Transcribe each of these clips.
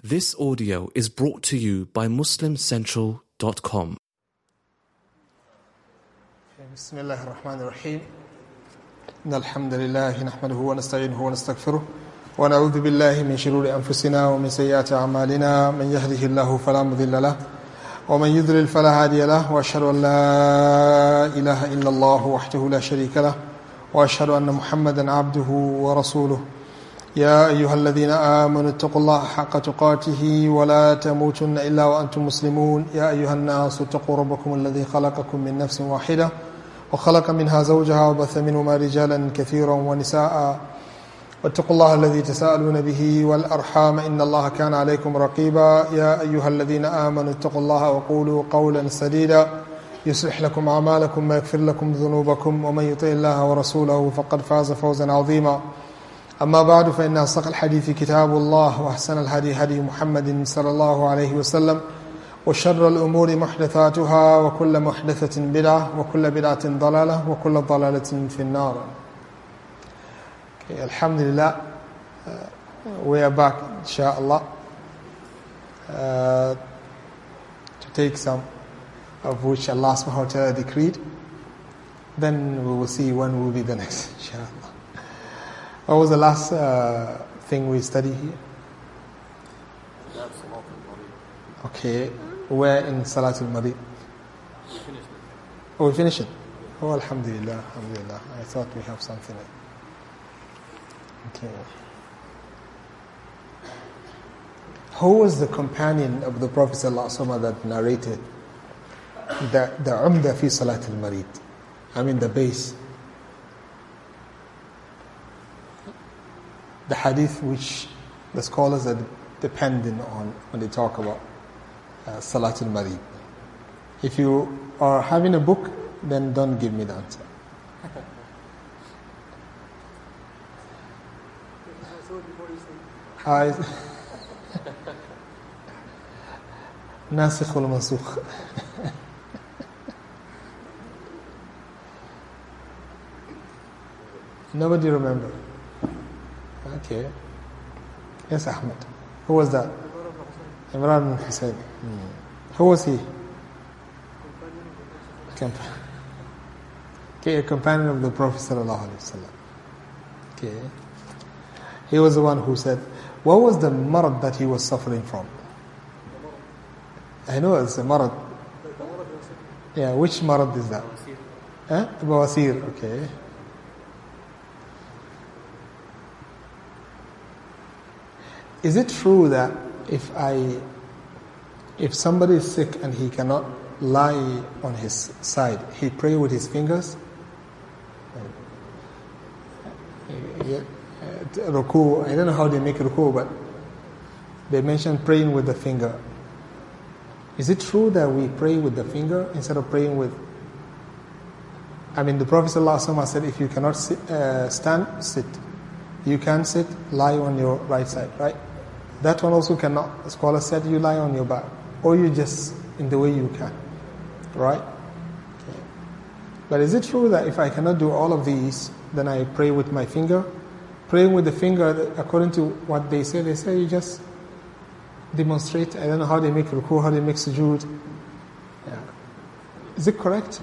This audio is brought to you by MuslimCentral.com. بسم الله الرحمن الرحيم إن الحمد لله نحمده ونستعينه ونستغفره ونعوذ بالله من شرور أنفسنا ومن سيئات أعمالنا من يهده الله فلا مضل له ومن يضلل فلا هادي له وأشهد أن لا إله إلا الله وحده لا شريك له وأشهد أن محمدا عبده ورسوله يا أيها الذين آمنوا اتقوا الله حق تقاته ولا تموتن إلا وأنتم مسلمون يا أيها الناس اتقوا ربكم الذي خلقكم من نفس واحدة وخلق منها زوجها وبث منهما رجالا كثيرا ونساء واتقوا الله الذي تساءلون به والأرحام إن الله كان عليكم رقيبا يا أيها الذين آمنوا اتقوا الله وقولوا قولا سديدا يصلح لكم أعمالكم ويغفر لكم ذنوبكم ومن يطع الله ورسوله فقد فاز فوزا عظيما أما بعد فإن أصدق الحديث كتاب الله وأحسن الهدي هدي محمد صلى الله عليه وسلم وشر الأمور محدثاتها وكل محدثة بدعة وكل بدعة ضلالة وكل ضلالة في النار. Okay, Alhamdulillah, we are back, inshallah, to take some of which Allah subhanahu wa ta'ala decreed. Then we will see when will be the next, inshallah. What was the last thing we studied here? Okay, where in Salatul Maghrib? We finished it. Oh, we finished it. Oh, Alhamdulillah, Alhamdulillah. I thought we have something. Okay. Who was the companion of the Prophet ﷺ that narrated the Umda fi Salatul Maghrib? I mean the base. The hadith which the scholars are dependent on when they talk about Salatul Maghrib. If you are having a book, then don't give me the answer. Nasikh wal Mansukh. Nobody remember. Okay. Yes, Ahmed. Who was that? Imran bin Hussein. Who was he? Okay, a companion of the Prophet sallallahu alaihi wasallam. Okay. He was the one who said, what was the marad that he was suffering from? I know it's a marad. Yeah, which marad is that? Bawasir, okay. Is it true that if somebody is sick and he cannot lie on his side, he pray with his fingers? Ruku, I don't know how they make ruku, but they mention praying with the finger. Is it true that we pray with the finger instead of praying with? I mean, the Prophet ﷺ said, if you cannot stand, sit. You can sit, lie on your right side, right? That one also cannot. The scholar said you lie on your back, or you just in the way you can, right? Okay. But is it true that if I cannot do all of these, then I pray with my finger? Praying with the finger, according to what they say you just demonstrate. I don't know how they make ruku, how they make sujood. Yeah. Is it correct?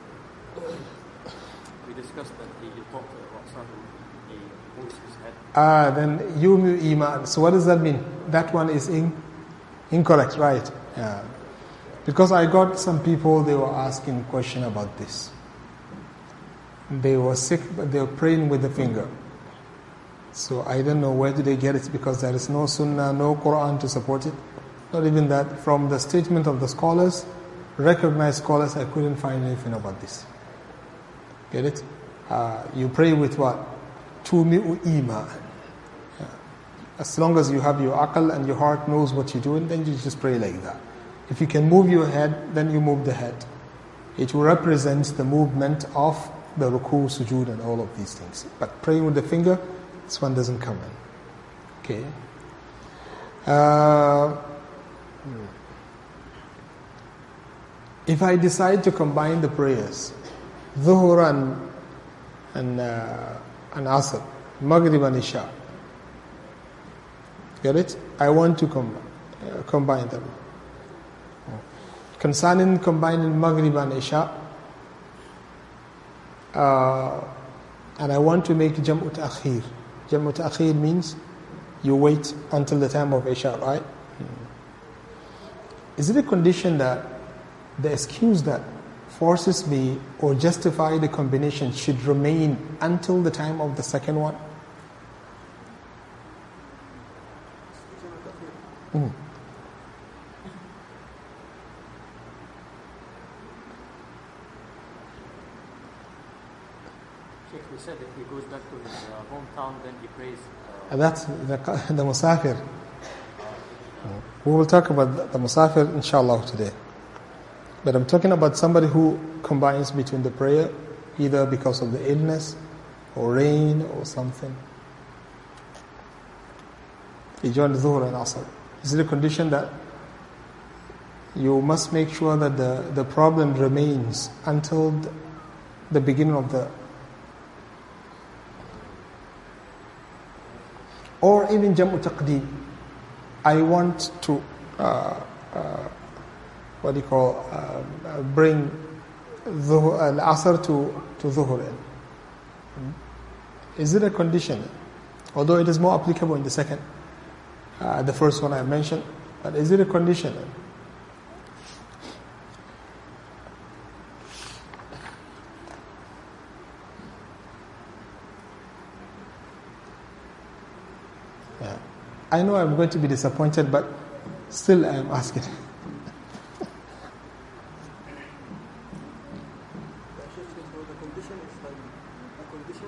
We discussed that he talked about something, he moves his head. Then yumu iman. So what does that mean? That one is incorrect, right? Yeah. Because I got some people, they were asking a question about this. They were sick, but they were praying with the finger. So I don't know where do they get it, because there is no sunnah, no Quran to support it. Not even that. From the statement of the scholars, recognized scholars, I couldn't find anything about this. Get it? You pray with what? Tumi'u iman. As long as you have your aql and your heart knows what you're doing, then you just pray like that. If you can move your head, then you move the head. It will represent the movement of the ruku, sujood, and all of these things. But praying with the finger, this one doesn't come in. Okay. If I decide to combine the prayers, Dhuhr and Asr, Maghrib and Isha, get it? I want to combine. combine them. Concerning combining Maghrib and Isha, and I want to make Jam'u Ta'khir. Jam'u Ta'khir means you wait until the time of Isha, right? Is it a condition that the excuse that forces me or justify the combination should remain until the time of the second one? Sheikh, he said if he goes back to his hometown, then he prays. And that's the Musafir. We will talk about the Musafir inshallah today. But I'm talking about somebody who combines between the prayer, either because of the illness or rain or something. He joined Dhuhr and Asr. Is it a condition that you must make sure that the problem remains until the beginning of the... Or even Jam'u Taqdeem. I want to, bring Al-Asr to Dhuhr. Is it a condition? Although it is more applicable in the second, the first one I mentioned, but is it a condition? Yeah. I know I'm going to be disappointed, but still I am asking. The condition is like a condition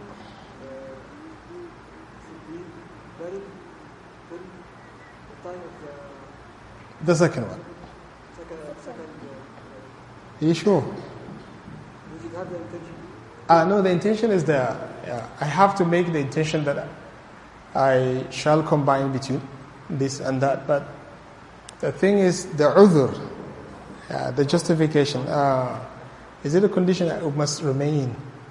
should be valid till the time of The second one. second Are you sure? you should have the intention. No, the intention is there. Yeah. I have to make the intention that I shall combine between this and that. But the thing is, the udhr, the justification. Is it a condition that it must remain?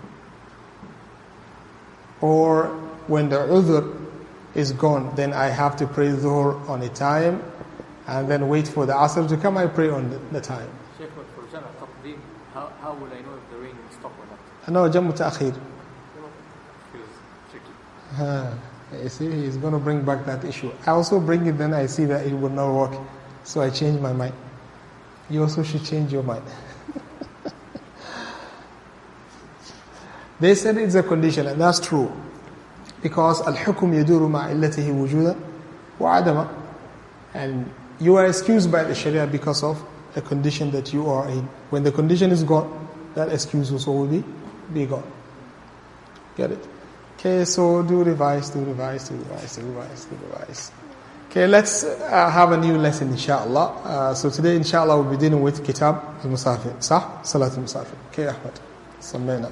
Or when the udhr is gone, then I have to pray dhuhr on a time and then wait for the asr to come, I pray on the time. Sheikh, but for example, Taqdeem, how will I know if the rain will stop or not? No, Jam'u Ta'khir. Feels tricky. You see, he's going to bring back that issue. I also bring it, then I see that it would not work. So I change my mind. You also should change your mind. They said it's a condition, and that's true. Because al-hukm yaduru ma'illatihi wujudan wa adama. And you are excused by the Sharia because of the condition that you are in. When the condition is gone, that excuse also will be gone. Get it? Okay, so do revise. Okay, let's have a new lesson, inshallah. So today, inshallah, we'll be dealing with Kitab al-Musafir. Sah? Salat al-Musafir. Okay, Ahmad. Samayna.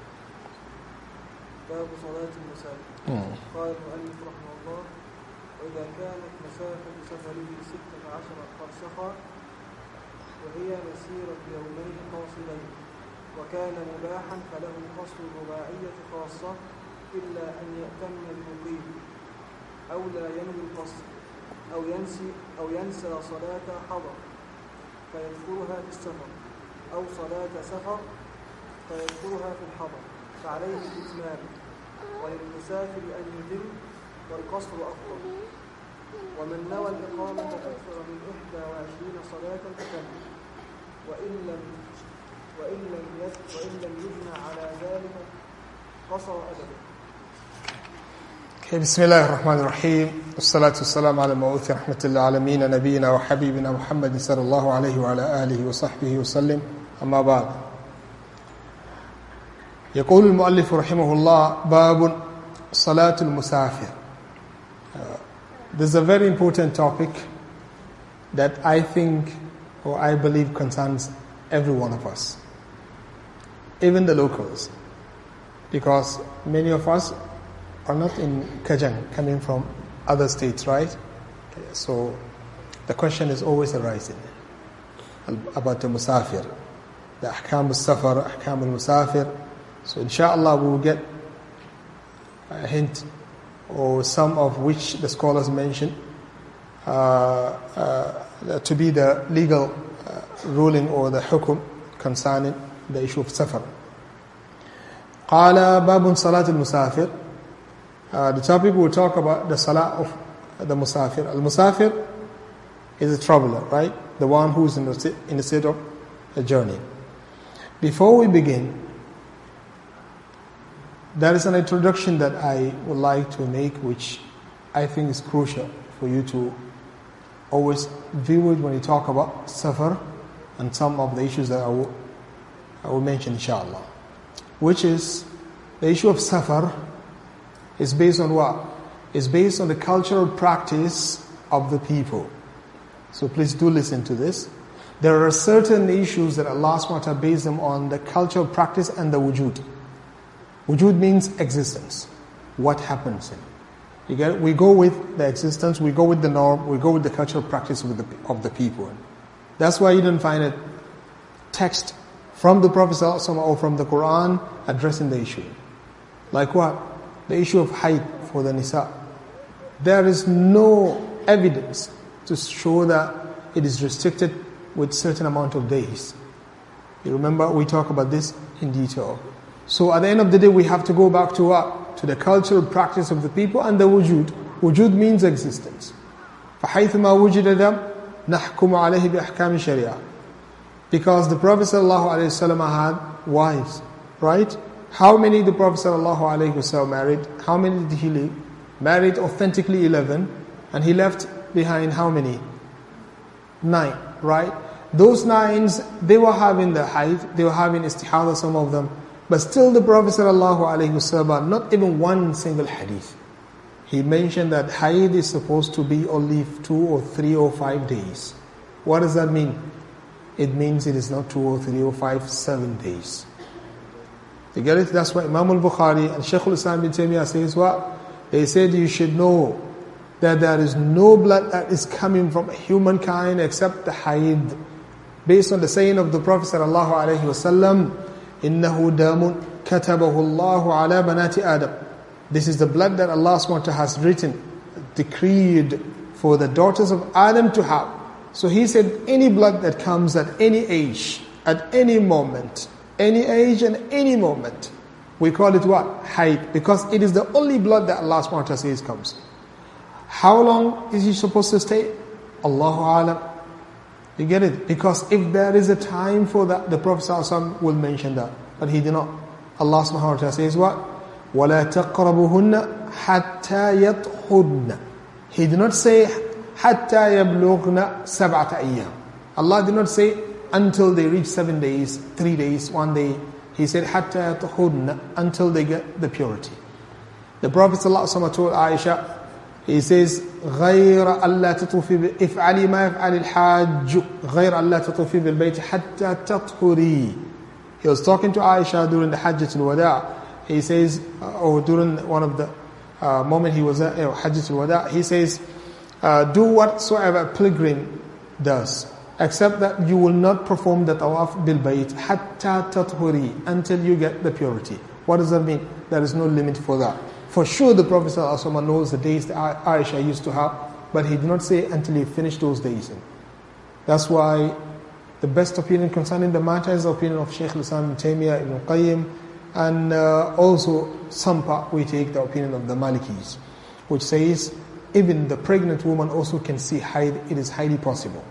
باب صلاة المسافر. قال المؤلف رحمه الله: وإذا كانت مسافة سفره 16 فرسخا وهي مسيرة يومين قاصدين وكان مباحا فله قصر الرباعية خاصة إلا أن يأتم المقيم أو لا ينوي القصر أو ينسى صلاة حضر فيذكرها في السفر أو صلاة سفر فيذكرها في الحضر فعليه الإتمام وللمسافر أن يتم والقصر أفضل ومن نوى الإقامة أكثر من 21 صلاة فتم وإن لم يجمع على ذلك قصر أبدا. بسم الله الرحمن الرحيم والصلاة والسلام على المبعوث رحمة للعالمين نبينا وحبيبنا محمد صلى الله عليه وعلى آله وصحبه وسلم أما بعد يقول المؤلف رحمه الله باب صلاة المسافر. This is a very important topic that I think or I believe concerns every one of us, even the locals, because many of us are not in Kajang, coming from other states, right? Okay, so the question is always arising about the Musafir, the Ahkam al-Safar, Ahkam al-Musafir. So inshallah we will get a hint or some of which the scholars mention to be the legal ruling or the hukum concerning the issue of safar. قال باب صلاة المسافر. The topic will talk about the salah of the musafir. Al-musafir is a traveler, right? The one who is in the state of a journey. Before we begin, there is an introduction that I would like to make, which I think is crucial for you to always view it when you talk about safar and some of the issues that I will mention, inshallah. Which is, the issue of safar is based on what? It's based on the cultural practice of the people. So please do listen to this. There are certain issues that Allah subhanahu wa ta'ala based them on the cultural practice and the wujud. Wujud means existence. What happens in it. You get it? We go with the existence, we go with the norm, we go with the cultural practice of the people. That's why you don't find a text from the Prophet ﷺ or from the Quran addressing the issue. Like what? The issue of haid for the nisa. There is no evidence to show that it is restricted with certain amount of days. You remember we talk about this in detail. So at the end of the day we have to go back to what? To the cultural practice of the people and the wujud. Wujud means existence. فَحَيْثُمَا وُجِدَ دَمْ نَحْكُمُ عَلَيْهِ بِأَحْكَامِ الشَّرِيعَةِ. Because the Prophet ﷺ had wives, right? How many the Prophet ﷺ married? How many did he leave? Married authentically 11, and he left behind how many? 9, right? Those 9s, they were having the haid, they were having istihada, some of them, but still the Prophet ﷺ, not even one single hadith. He mentioned that haid is supposed to be only 2 or 3 or 5 days. What does that mean? It means it is not 2 or 3 or 5, 7 days. You get it? That's why Imam al-Bukhari and Shaykh al-Islam bin Taymiyyah says what? They said you should know that there is no blood that is coming from humankind except the haid. Based on the saying of the Prophet sallallahu alaihi wasallam, إِنَّهُ دَامٌ كَتَبَهُ اللَّهُ عَلَى بَنَاتِ آدَمَ. This is the blood that Allah subhanahu wa ta'ala has written, decreed for the daughters of Adam to have. So he said any blood that comes at any age, at any moment, any age and any moment, we call it what? Haid. Because it is the only blood that Allah subhanahu wa ta'ala says comes. How long is he supposed to stay? Allahu Alam. You get it? Because if there is a time for that, the Prophet ﷺ will mention that. But he did not. Allah subhanahu wa ta'ala says what? وَلَا تَقْرَبُهُنَّ حَتَّى يَطْهُرْنَ. He did not say حَتَّى يَبْلُغْنَ سَبْعَةَ أَيَّامٍ. Allah did not say until they reach 7 days, 3 days, 1 day. He said حَتَّى يَطْهُرْنَ, until they get the purity. The Prophet ﷺ told Aisha, he says, غَيْرَ أَلَّا تَطُوفِي إِفْعَلِي مَا يَفْعَلِ الْحَاجُّ غَيْرَ أَلَّا تَطُوفِي بِالْبَيْتِ حَتَّى تَطْهُرِي. He was talking to Aisha during the Hajjatul Wada'. He says, or during one of the moment he was at Hajjatul Wada', he says, do whatsoever a pilgrim does, except that you will not perform the tawaf bil bayt hatta tathuri, until you get the purity. What does that mean? There is no limit for that. For sure the Prophet ﷺ knows the days that Aisha used to have, but he did not say until he finished those days. That's why the best opinion concerning the matter is the opinion of Shaykh al-Islam ibn Taymiyyah, Ibn Qayyim, and also some part we take the opinion of the Malikis, which says even the pregnant woman also can see haid. It is highly possible.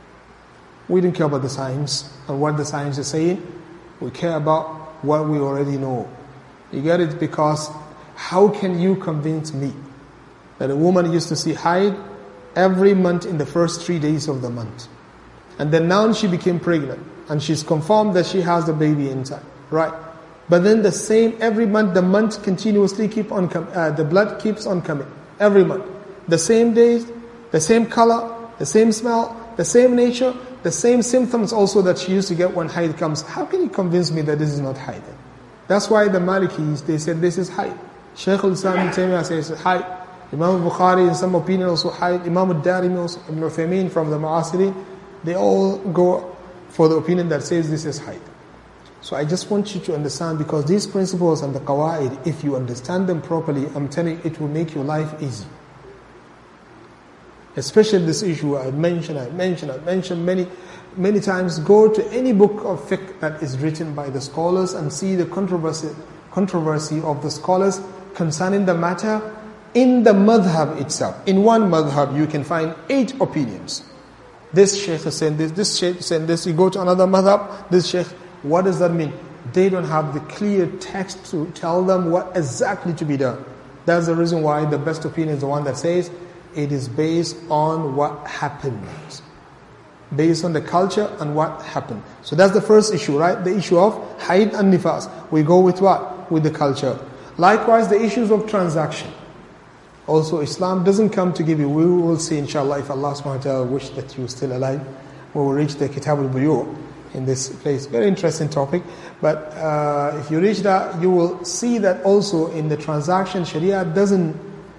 We don't care about the science and what the science is saying. We care about what we already know. You get it? Because how can you convince me that a woman used to see haid every month in the first 3 days of the month, and then now she became pregnant and she's confirmed that she has the baby inside, right? But then the same every month, the month continuously keep on the blood keeps on coming every month. The same days, the same color, the same smell, the same nature, the same symptoms also that she used to get when haid comes. How can you convince me that this is not haid? That's why the Malikis, they said this is haid. Shaykh al-Islam ibn Taymiyyah says haid. Imam al-Bukhari in some opinion also haid. Imam al-Darimi also, Ibn Uthaymeen from the Mu'asirin, they all go for the opinion that says this is haid. So I just want you to understand, because these principles and the qawaid, if you understand them properly, I'm telling you, it will make your life easy. Especially this issue I mentioned many times. Go to any book of fiqh that is written by the scholars and see the controversy of the scholars concerning the matter in the madhab itself. In one madhab you can find 8 opinions. This sheikh is saying this sheikh is saying this. You go to another madhab, this sheikh. What does that mean? They don't have the clear text to tell them what exactly to be done. That's the reason why the best opinion is the one that says it is based on what happens. Based on the culture and what happened. So that's the first issue, right? The issue of haid and nifas. We go with what? With the culture. Likewise, the issues of transaction. Also, Islam doesn't come to give you, we will see inshallah, if Allah subhanahu wa ta'ala wish that you're still alive, we will reach the Kitab al-Buyu' in this place. Very interesting topic. But if you reach that, you will see that also in the transaction, Sharia doesn't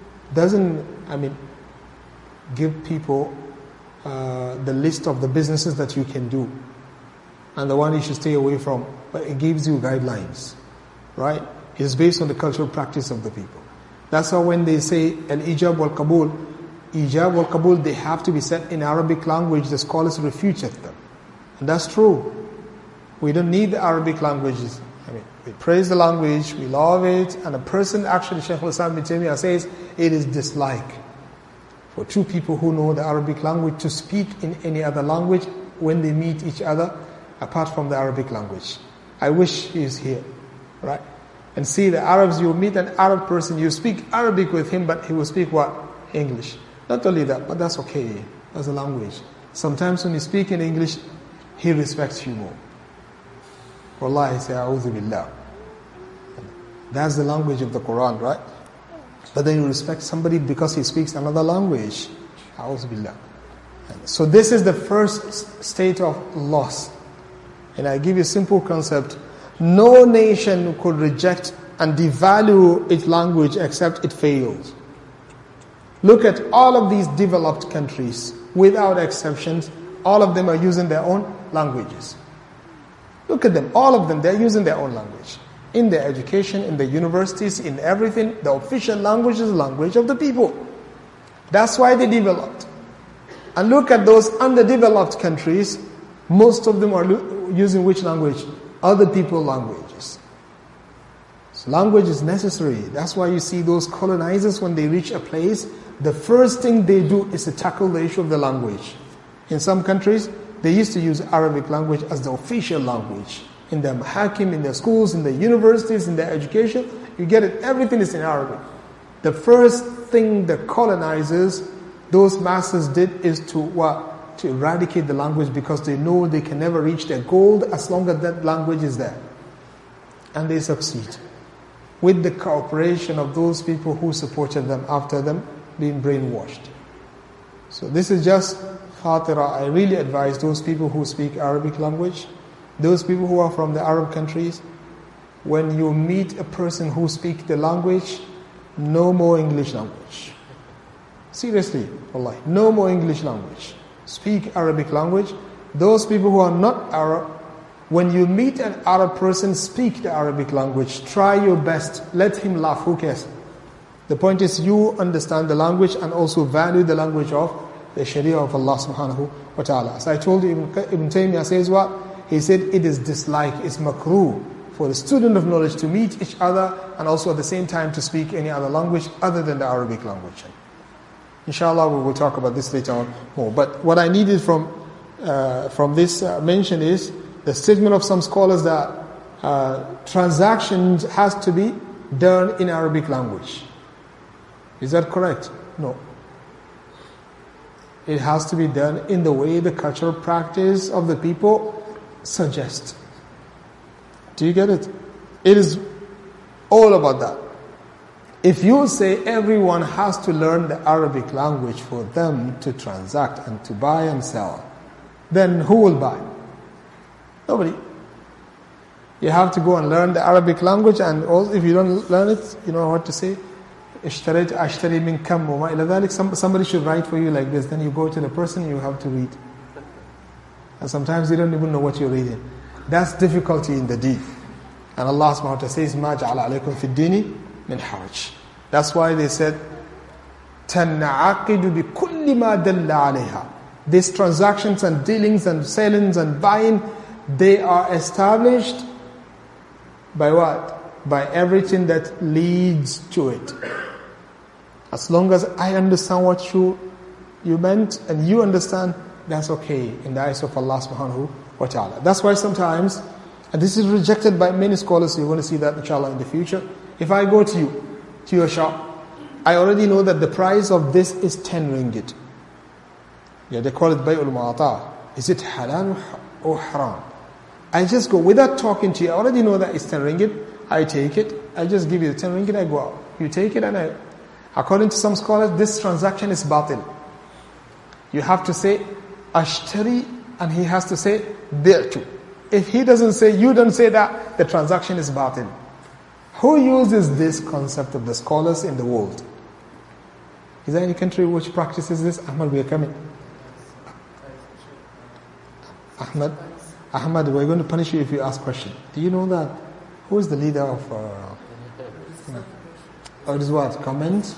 give people the list of the businesses that you can do and the one you should stay away from, but it gives you guidelines, right? It's based on the cultural practice of the people. That's how when they say al-ijab wal-qabul, they have to be said in Arabic language. The scholars refuted them, and that's true. We don't need the Arabic languages. We praise the language, we love it, and a person, actually Shaykh al-Islam ibn Taymiyyah says, it is dislike for 2 people who know the Arabic language to speak in any other language when they meet each other apart from the Arabic language. I wish he is here, right? And see the Arabs, you meet an Arab person, you speak Arabic with him, but he will speak what? English. Not only that, but that's okay. That's a language. Sometimes when you speak in English, he respects you more. Wallahi, say, A'udhu Billah. That's the language of the Quran, right? But then you respect somebody because he speaks another language. A'udhu Billah. So this is the first state of loss. And I give you a simple concept. No nation could reject and devalue its language except it failed. Look at all of these developed countries, without exceptions, all of them are using their own languages. Look at them, all of them, they're using their own language. In their education, in the universities, in everything, the official language is the language of the people. That's why they developed. And look at those underdeveloped countries, most of them are using which language? Other people's languages. So language is necessary. That's why you see those colonizers, when they reach a place, the first thing they do is to tackle the issue of the language. In some countries, they used to use Arabic language as the official language. In their mahakim, in their schools, in their universities, in their education, you get it, everything is in Arabic. The first thing the colonizers, those masters did is to what? To eradicate the language, because they know they can never reach their goal as long as that language is there. And they succeed. With the cooperation of those people who supported them after them being brainwashed. So this is just khatira. I really advise those people who speak Arabic language, those people who are from the Arab countries, when you meet a person who speaks the language, no more English language. Seriously, wallahi, no more English language. Speak Arabic language. Those people who are not Arab, when you meet an Arab person, speak the Arabic language. Try your best. Let him laugh. Who cares? The point is you understand the language and also value the language of the Sharia of Allah subhanahu wa ta'ala. As I told you, Ibn Taymiyyah says what? He said it is dislike, it's makruh for the student of knowledge to meet each other and also at the same time to speak any other language other than the Arabic language. Inshallah, we will talk about this later on more. But what I needed from this mention is the statement of some scholars that transactions has to be done in Arabic language. Is that correct? No. It has to be done in the way the cultural practice of the people suggests. Do you get it? It is all about that. If you say everyone has to learn the Arabic language for them to transact and to buy and sell, then who will buy? Nobody. You have to go and learn the Arabic language, and also if you don't learn it, you know what to say. Somebody should write for you like this. Then you go to the person, you have to read. And sometimes you don't even know what you're reading. That's difficulty in the deen. And Allah subhanahu wa ta'ala says, مَا جَعَلَ عَلَيْكُمْ فِي الدِّينِ min haraj. That's why they said تنعقد بكل ما دل عليها. These transactions and dealings and sellings and buying, they are established by what? By everything that leads to it. As long as I understand what you meant and you understand, that's okay in the eyes of Allah subhanahu wa ta'ala. That's why sometimes, and this is rejected by many scholars, you're going to see that inshallah in the future. If I go to you, to your shop, I already know that the price of this is 10 ringgit. Yeah, they call it bay'ul mu'ata. Is it halal or haram? I just go without talking to you. I already know that it's 10 ringgit. I take it. I just give you the 10 ringgit. I go out. You take it, and according to some scholars, this transaction is batil. You have to say ashtari, and he has to say bi'tu. If he doesn't say, you don't say that, the transaction is batil. Who uses this concept of the scholars in the world? Is there any country which practices this? Ahmad, we are coming. Ahmad, we're going to punish you if you ask question. Do you know that? Who is the leader of... it is what? Comment?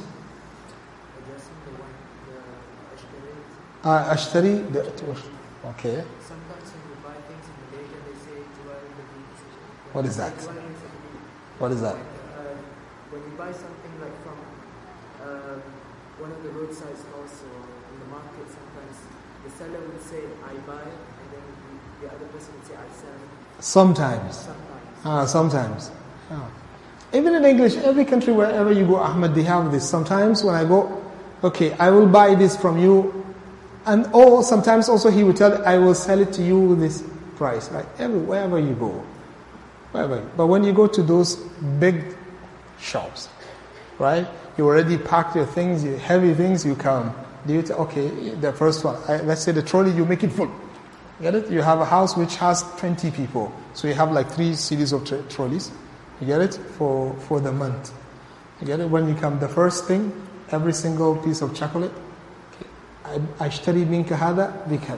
Ashtari? Okay. Sometimes when you buy things in Malaysia, they say July in the beach. What is that? What is that? When you buy something like from one of the roadside stalls or in the market, sometimes the seller would say, I buy, and then the other person would say, I sell. Sometimes. Sometimes. Even in English, every country, wherever you go, Ahmed, they have this. Sometimes when I go, okay, I will buy this from you, and sometimes also he will tell, I will sell it to you with this price. Right? Wherever you go. But when you go to those big shops, right? You already packed your things, your heavy things, you come. Okay, the first one, let's say the trolley, you make it full. Get it? You have a house which has 20 people. So you have like 3 series of trolleys. You get it? For the month. You get it? When you come, the first thing, every single piece of chocolate, ashtari minka hada bikal.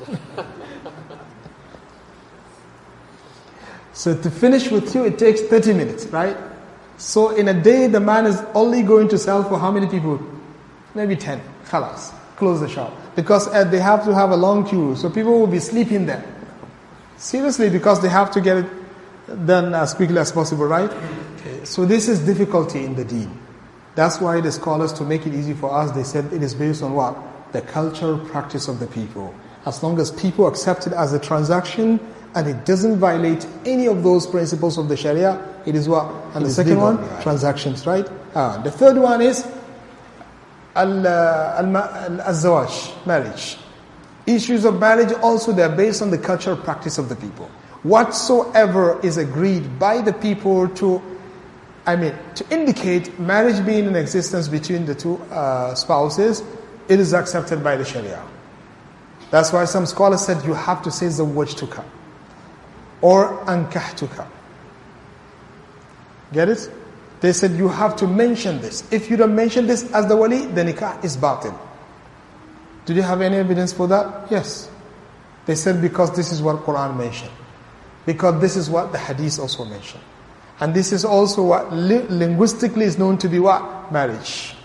So to finish with you, it takes 30 minutes, right? So in a day, the man is only going to sell for how many people? Maybe 10. Khalas. Close the shop. Because they have to have a long queue. So people will be sleeping there. Seriously, because they have to get it done as quickly as possible, right? Okay. So this is difficulty in the deen. That's why the scholars, to make it easy for us, they said it is based on what? The cultural practice of the people. As long as people accept it as a transaction and it doesn't violate any of those principles of the Sharia, it is what? And the second one, right? Transactions, right? The third one is al-zawaj, marriage. Issues of marriage also, they are based on the cultural practice of the people. Whatsoever is agreed by the people to indicate marriage being in existence between the two spouses, it is accepted by the Sharia. That's why some scholars said you have to say zawwajtuka or ankahtuka. Get it? They said you have to mention this. If you don't mention this as the wali, the nikah is batil. Do you have any evidence for that? Yes. They said because this is what Quran mentioned. Because this is what the hadith also mentioned. And this is also what linguistically is known to be what? Marriage.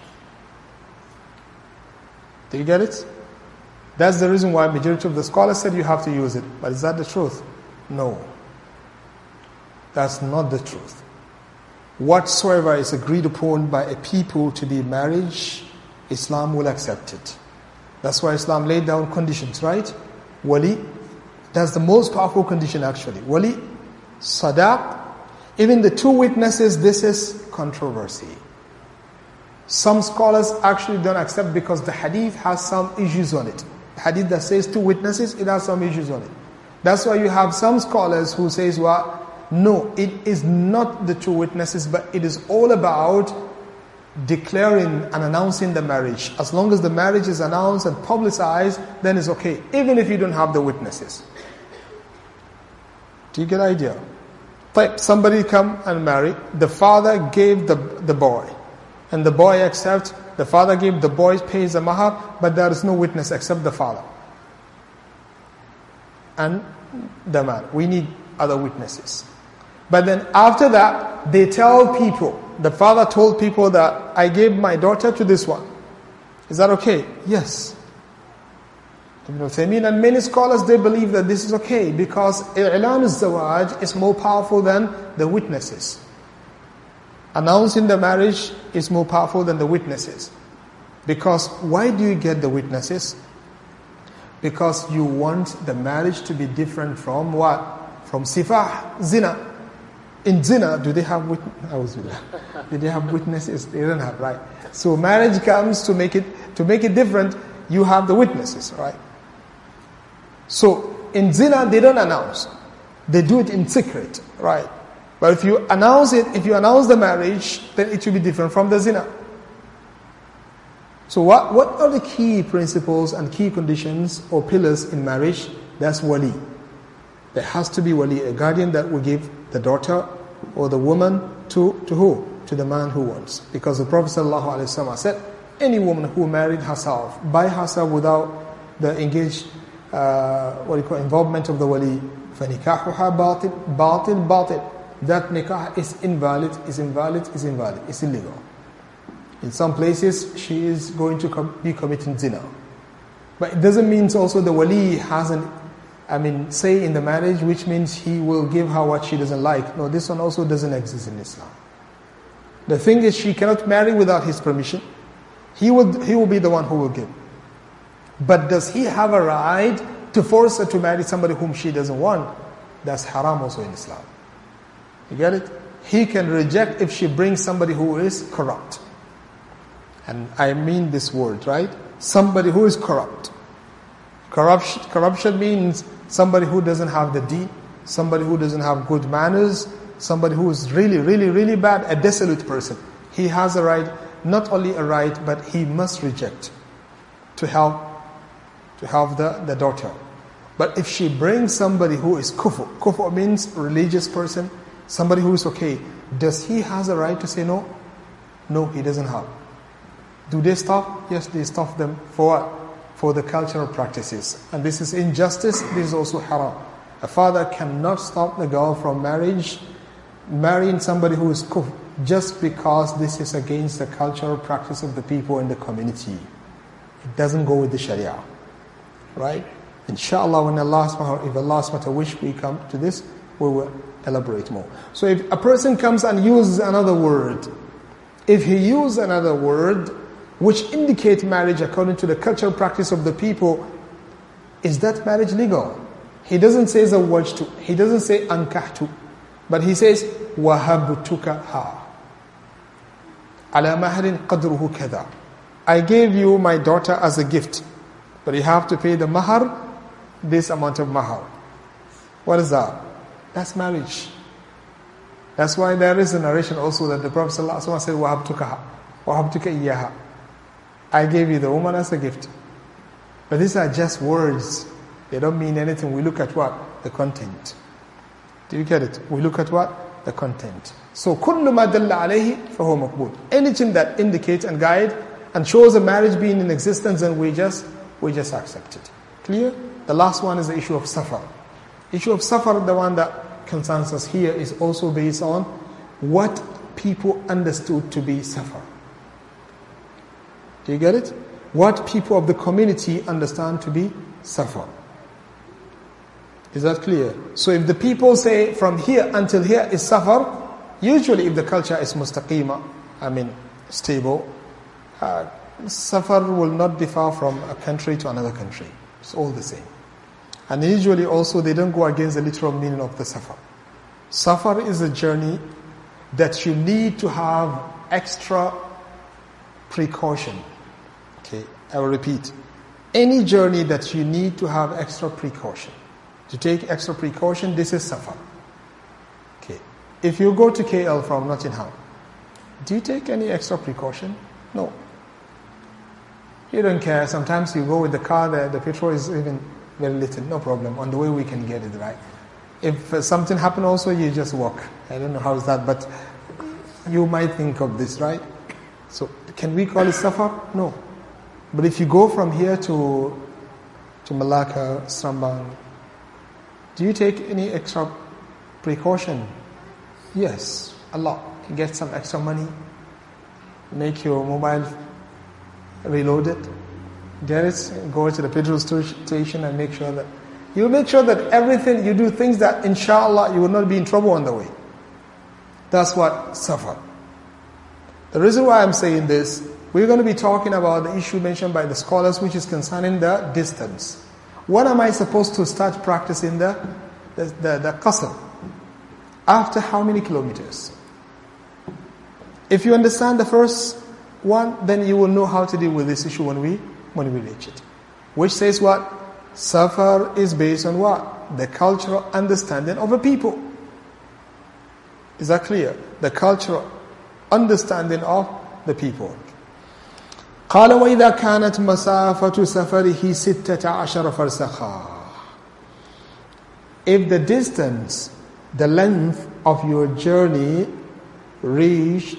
Do you get it? That's the reason why majority of the scholars said you have to use it. But is that the truth? No. That's not the truth. Whatsoever is agreed upon by a people to be marriage, Islam will accept it. That's why Islam laid down conditions, right? Wali, that's the most powerful condition actually. Wali, sadaq, even the 2 witnesses, this is controversy. Some scholars actually don't accept because the hadith has some issues on it. The hadith that says 2 witnesses, it has some issues on it. That's why you have some scholars who says, well, no, it is not the 2 witnesses, but it is all about declaring and announcing the marriage. As long as the marriage is announced and publicized, then it's okay, even if you don't have the witnesses. Do you get the idea? Like somebody come and marry, the father gave the boy, and the boy accepts, the father gave, the boy pays the mahar, but there is no witness except the father and the man. We need other witnesses. But then after that, they tell people, the father told people that I gave my daughter to this one. Is that okay? Yes. Ibn Uthaymeen and many scholars, they believe that this is okay because i'lan al-zawaj is more powerful than the witnesses. Announcing the marriage is more powerful than the witnesses. Because why do you get the witnesses? Because you want the marriage to be different from what? From sifah, zina. In zina, do they have witnesses? Do they have witnesses? They don't have, right? So marriage comes to make it different. You have the witnesses, right? So in zina, they don't announce. They do it in secret, right? But if you announce the marriage, then it will be different from the zina. So what are the key principles and key conditions or pillars in marriage? That's wali. There has to be wali, a guardian that will give the daughter or the woman to who? To the man who wants. Because the Prophet ﷺ said, any woman who married herself by herself without the engaged involvement of the wali, فَنِكَاحُهَا بَاطِل. That nikah is invalid, it's illegal. In some places, she is going to be committing zina. But it doesn't mean also the wali hasn't, say in the marriage, which means he will give her what she doesn't like. No, this one also doesn't exist in Islam. The thing is, she cannot marry without his permission. He will be the one who will give. But does he have a right to force her to marry somebody whom she doesn't want? That's haram also in Islam. You get it? He can reject if she brings somebody who is corrupt. And I mean this word, right? Somebody who is corrupt. Corruption means somebody who doesn't have the deen, somebody who doesn't have good manners, somebody who is really, really, really bad, a dissolute person. He has a right, not only a right, but he must reject to help the daughter. But if she brings somebody who is kufr means religious person, somebody who is okay, does he has a right to say no? No, he doesn't have. Do they stop? Yes, they stop them for what? For the cultural practices. And this is injustice, this is also haram. A father cannot stop the girl from marrying somebody who is kufr, just because this is against the cultural practice of the people in the community. It doesn't go with the Sharia. Right? Inshallah, when if Allah subhanahu wish we come to this, we will elaborate more. So if a person comes and uses another word, if he uses another word which indicates marriage according to the cultural practice of the people, is that marriage legal? He doesn't say zawajtu, he doesn't say ankahtu, but he says wahabtuka ha ala mahrin qadruhu kada. I gave you my daughter as a gift, but you have to pay the mahar, this amount of mahar. What is that? That's marriage. That's why there is a narration also that the Prophet ﷺ said, wahabtuka iyaha. I gave you the woman as a gift. But these are just words. They don't mean anything. We look at what? The content. Do you get it? We look at what? The content. So, كُلُّ مَا دَلَّ عَلَيْهِ فَهُوَ مَقْبُولٌ. Anything that indicates and guides and shows a marriage being in existence, and we just accept it. Clear? The last one is the issue of safar. Issue of safar, the one that concerns us here, is also based on what people understood to be safar. Do you get it? What people of the community understand to be safar. Is that clear? So if the people say from here until here is safar, usually if the culture is mustaqima, stable, safar will not differ from a country to another country. It's all the same. And usually also they don't go against the literal meaning of the safar. Safar is a journey that you need to have extra precaution. Okay, I will repeat. Any journey that you need to have extra precaution. To take extra precaution, this is safar. Okay. If you go to KL from Nottingham, do you take any extra precaution? No. You don't care. Sometimes you go with the car, the petrol is even very little, no problem. On the way we can get it, right? If something happen also, you just walk. I don't know how is that, but you might think of this, right? So can we call it safar? No. But if you go from here to Malacca, Strambang, do you take any extra precaution? Yes, a lot. You get some extra money, make your mobile, reload it, get it, go to the petrol station and make sure that you make sure that everything you do things that inshallah you will not be in trouble on the way. That's what safar. The reason why I'm saying this, we're going to be talking about the issue mentioned by the scholars, which is concerning the distance. When am I supposed to start practicing the qasr? After how many kilometers? If you understand the first one, then you will know how to deal with this issue when we reach it. Which says what? Safar is based on what? The cultural understanding of a people. Is that clear? The cultural understanding of the people. قال وإذا كانت مسافة سفره 16 فرسخا. If the distance, the length of your journey reaches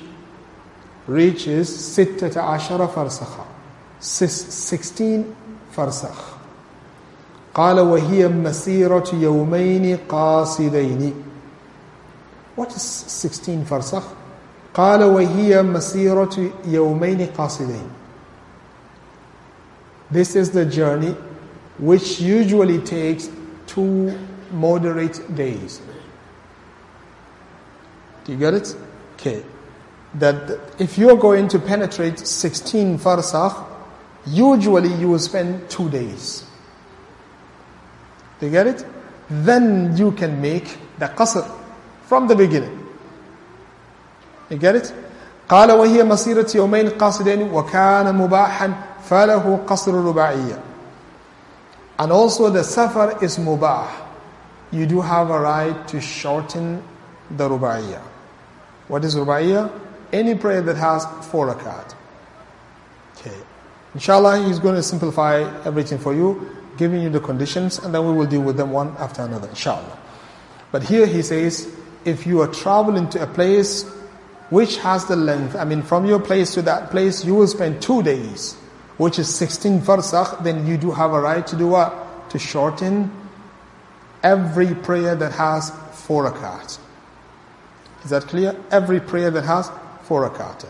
16 فرسخا, 16 فرسخ. قال وهي مسيرة يومين قاصدين. What is 16 فرسخ? قال وهي مسيرة يومين قاصدين. This is the journey which usually takes 2 moderate days. Do you get it? Okay. That if you're going to penetrate 16 farsakh, usually you will spend 2 days. Do you get it? Then you can make the qasr from the beginning. You get it? قال وهي مسيرة يومين قاصدين وكان مباحا فله قصر رباعية. And also the safar is mubah. You do have a right to shorten the rubaiyah. What is rubaiyah? Any prayer that has 4 rakat. Okay. Inshallah, he's going to simplify everything for you, giving you the conditions, and then we will deal with them one after another, inshallah. But here he says, if you are traveling to a place which has the length, from your place to that place, you will spend 2 days, which is 16 farsakh, then you do have a right to do what? To shorten every prayer that has 4 rakat. Is that clear? Every prayer that has 4 rakat.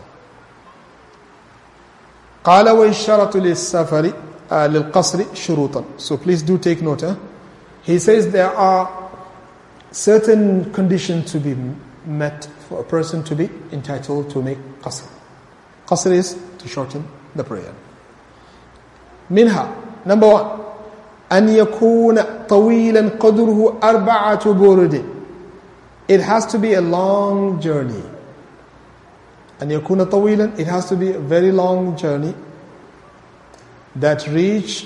قال ويشترط للسفر للقصر شروطا. So please do take note. He says there are certain conditions to be met for a person to be entitled to make qasr. Qasr is to shorten the prayer. منها, number 1, أن يكون طويلا قدره 4 برد. It has to be a long journey. أن يكون طويلا, it has to be a very long journey that reaches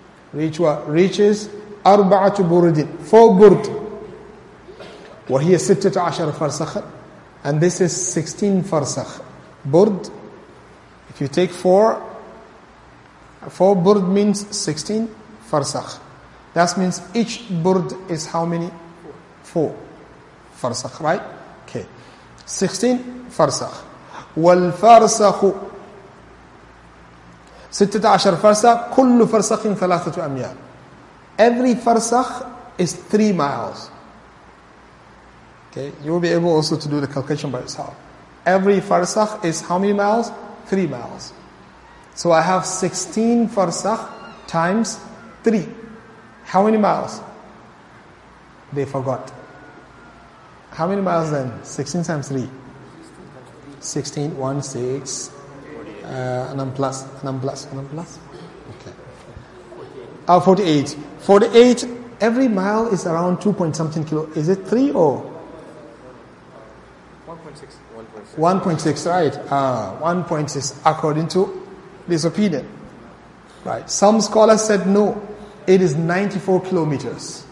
4 برد, 4 burd. وهي 16 فرسخا, and this is 16 farsakh. Burd, if you take 4 burd means 16 farsakh. That means each burd is how many? 4 farsakh, right? Okay. 16 farsakh. والفرسخ 16 farsakh. كل فرسخ 3 أميال. Every farsakh is 3 miles. Okay, you will be able also to do the calculation by yourself. Every farsakh is how many miles? 3 miles. So I have 16 farsakh times 3. How many miles? They forgot. How many miles then? 16 times 3. 16, 1, 6. And then plus. Okay. 48. 48. Every mile is around 2 point something kilo. Is it 3 or? 1.6, right? 1.6 according to this opinion. Right. Some scholars said no, it is 94 kilometers.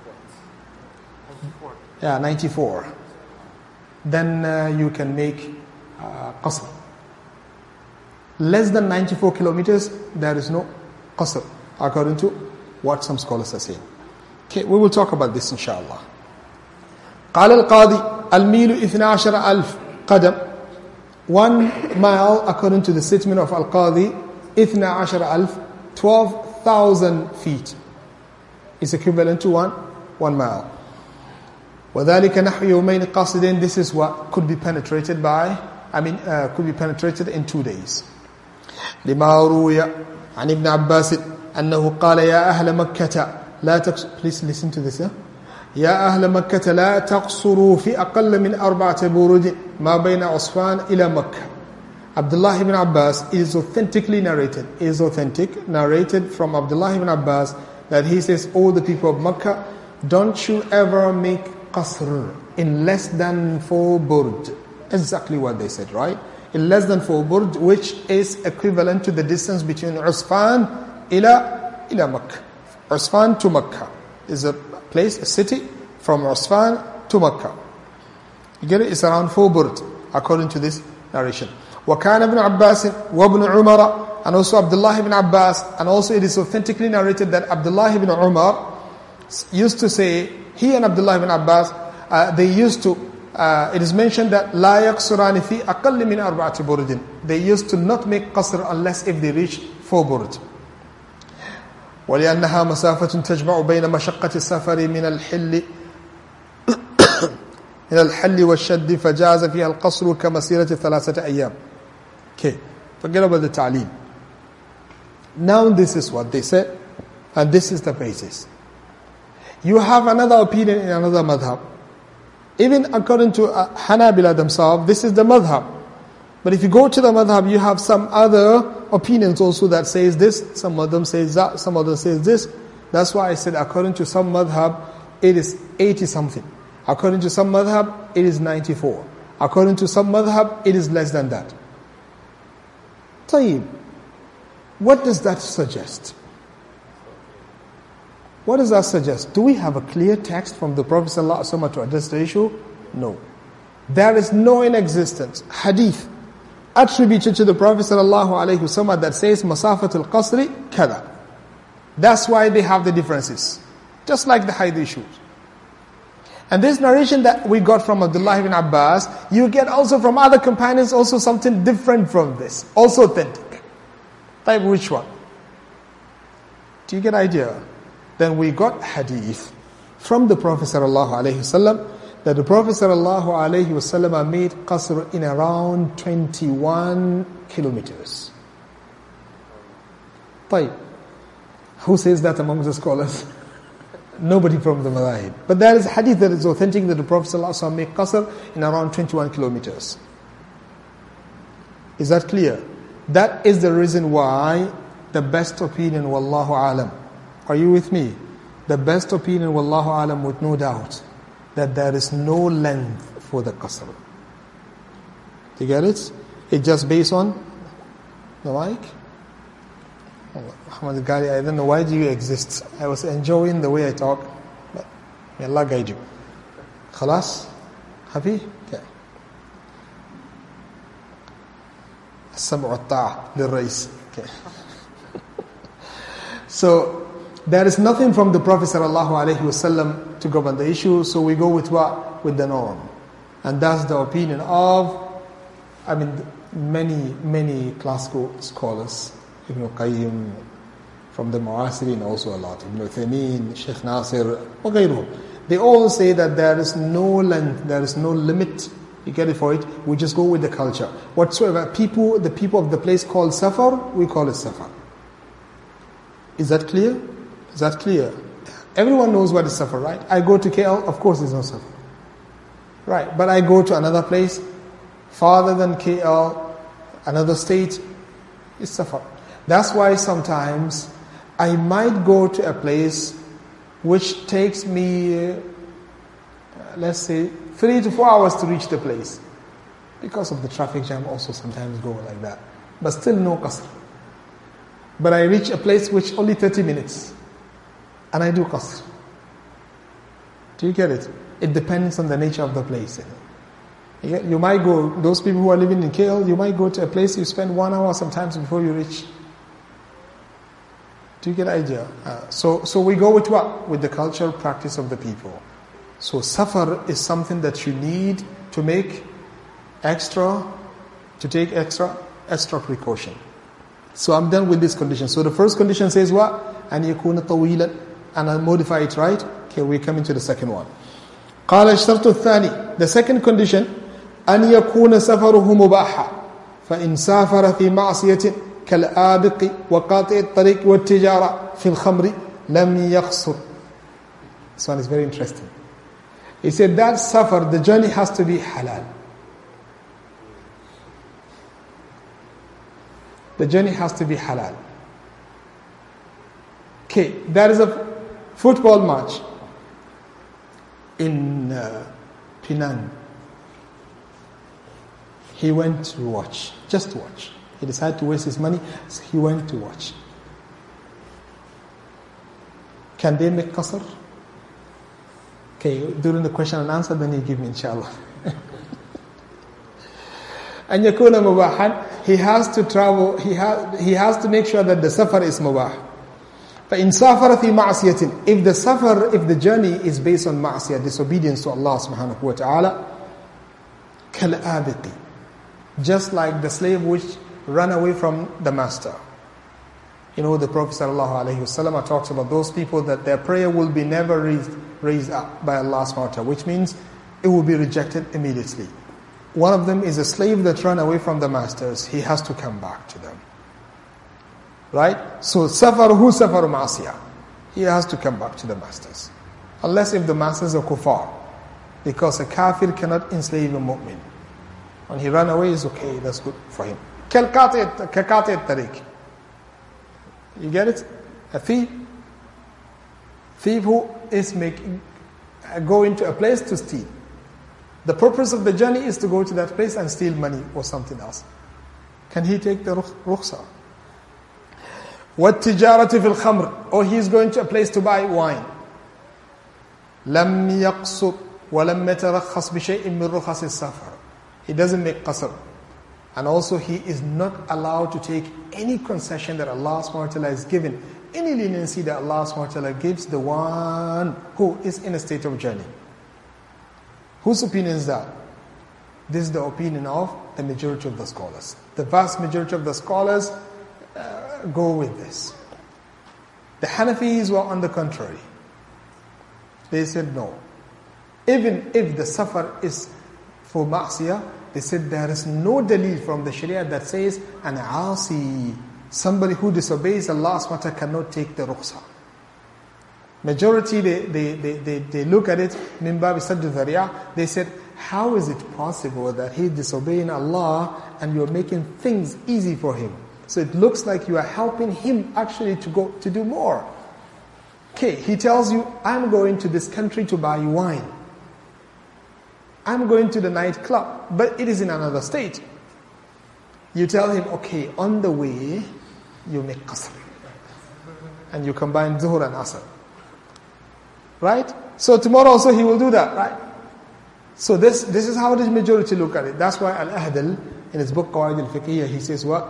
94. Yeah, 94. Then you can make qasr. Less than 94 kilometers, there is no qasr, according to what some scholars are saying. Okay, we will talk about this inshallah. قال القاضي الميل 12,000 قدم. 1 mile, according to the statement of Al-Qadi, 12,000, 12,000 feet is equivalent to 1 mile. وذلك نحو يومين قاصدين. This is what could be penetrated by, could be penetrated in 2 days. لما روي عن ابن عباس أنه قال يا أهل مكة لا please listen to this يا أهل مكة لا تقصروا في أقل من 4 برود ما بين عصفان إلى مكة. Abdullah ibn Abbas is authentically narrated. It is authentic, narrated from Abdullah ibn Abbas that he says, "O the people of Makkah, don't you ever make qasr in less than 4 burd." Exactly what they said, right? In less than 4 burd, which is equivalent to the distance between Usfan ila Makkah. Usfan to Makkah is a place, a city from Usfan to Makkah. You get it? It's around 4 burd, according to this narration. وَكَانَ ابْنُ عَبَّاسٍ وَابْنُ عُمَرَ, and also Abdullah ibn Abbas, and also it is authentically narrated that Abdullah ibn Umar used to say, he and Abdullah ibn Abbas, they used to, it is mentioned that لَا يَقْصُرَانِ فِي أَقَلِّ مِنْ 4 بُرُدٍ. They used to not make qasr unless if they reached 4 burd. وَلِأَنَّهَا مَسَافَةٌ تَجْمَعُ بَيْنَ مَشَقَّةِ السَّفَرِ من الحل والشد فجاز فيها القصر كمسيرة 3 أيام. Okay, forget about the ta'lim. Now this is what they said, and this is the basis. You have another opinion in another madhab. Even according to Hanabila themselves, this is the madhab. But if you go to the madhab, you have some other opinions also that says this, some of them says that, some of them says this. That's why I said according to some madhab, it is 80 something. According to some madhab, it is 94. According to some madhab, it is less than that. Tayyib. What does that suggest? What does that suggest? Do we have a clear text from the Prophet ﷺ to address the issue? No. There is no in existence hadith attributed to the Prophet ﷺ that says masafatul qasri kada. That's why they have the differences. Just like the hadith issues. And this narration that we got from Abdullah ibn Abbas, you get also from other companions also something different from this. Also authentic. Type which one? Do you get idea? Then we got hadith from the Prophet ﷺ that the Prophet ﷺ made qasr in around 21 kilometers. Type. Who says that among the scholars? Nobody from the madhahib. But there is hadith that is authentic that the Prophet ﷺ made qasr in around 21 kilometers. Is that clear? That is the reason why the best opinion, wallahu alam. Are you with me? The best opinion, wallahu alam, with no doubt, that there is no length for the qasr. Do you get it? It's just based on the mic. Muhammad Ghali, I don't know why do you exist. I was enjoying the way I talk, but may Allah guide you. Khalas? Happy? Okay. السمع والطاعة للرئيس. Okay. So there is nothing from the Prophet ﷺ to govern the issue, so we go with what? With the norm. And that's the opinion of, many classical scholars. Ibn Qayyim, from the Mu'asirin also a lot. Ibn Uthaymeen, Sheikh Nasir, وغيرهم. They all say that there is no length, there is no limit. You get it for it? We just go with the culture. Whatsoever the people of the place call safar, we call it safar. Is that clear? Is that clear? Everyone knows what is safar, right? I go to KL, of course there's no safar. Right, but I go to another place, farther than KL, another state, it's safar. That's why sometimes I might go to a place which takes me, let's say, 3 to 4 hours to reach the place. Because of the traffic jam also sometimes go like that. But still no qasr. But I reach a place which only 30 minutes. And I do qasr. Do you get it? It depends on the nature of the place. You might go, those people who are living in KL, you might go to a place you spend 1 hour sometimes before you reach. Do you get the idea? So we go with what? With the cultural practice of the people. So safar is something that you need to make take extra precaution. So I'm done with this condition. So the first condition says what? أن يكون طويلا. And I'll modify it, right? Okay, we're coming to the second one. قال الشرط الثاني. The second condition, أن يكون سفره مباحا. فإن سافر في معصية كالآبق وقاطع الطريق والتجارة في الخمر لم يخسر. This one is very interesting. He said that safar, the journey has to be halal. The journey has to be halal. Okay, there is a football match in Penang. He went to watch, just to watch. He decided to waste his money, so he went to watch. Can they make qasr? Okay, during the question and answer, then you give me, inshallah. And yakuna mubahan, he has to travel, he has to make sure that the safar is mubah. فَإِنْ سَافَرَ فِي مَعْصِيَةٍ, if the journey is based on ma'asiyah, disobedience to Allah subhanahu wa ta'ala, كَالْآبِقِ, just like the slave which ran away from the master. You know, the Prophet sallallahu alaihi wasallam talks about those people that their prayer will be never raised up by Allah subhanahu wa ta'ala, which means it will be rejected immediately. One of them is a slave that ran away from the masters. He has to come back to them. Right? So, safaruhu safaru ma'asiyah. He has to come back to the masters. Unless if the masters are kuffar. Because a kafir cannot enslave a mu'min. When he ran away, is okay, that's good for him. Kakati tariq. You get it? A thief. Thief who is going to a place to steal. The purpose of the journey is to go to that place and steal money or something else. Can he take the rukhsa? وَالتِّجَارَةِ فِي الْخَمْرِ, or he is going to a place to buy wine. لَمْ يَقْصُرْ وَلَمْ يَتَرَخَّصْ بِشَيْءٍ مِّن رُخَصِ السَّفَرِ. He doesn't make qasr. And also he is not allowed to take any concession that Allah subhanahu wa ta'ala has given, any leniency that Allah subhanahu wa ta'ala gives the one who is in a state of journey. Whose opinion is that? This is the opinion of the majority of the scholars. The vast majority of the scholars go with this. The Hanafis were on the contrary. They said no. Even if the safar is for ma'siyah, they said there is no dalil from the Sharia that says an asi, somebody who disobeys Allah subhanahu wa ta'ala, cannot take the rukhsah. Majority, they look at it, min bab saddu dhari'ah, they said, how is it possible that he is disobeying Allah and you're making things easy for him? So it looks like you are helping him actually to do more. Okay, he tells you, I'm going to this country to buy wine. I'm going to the nightclub, but it is in another state. You tell him, okay, on the way, you make qasr. And you combine zuhur and asr. Right? So tomorrow also he will do that, right? So this is how the majority look at it. That's why Al-Ahdal, in his book Qawaid al-Fiqhiyya, he says what?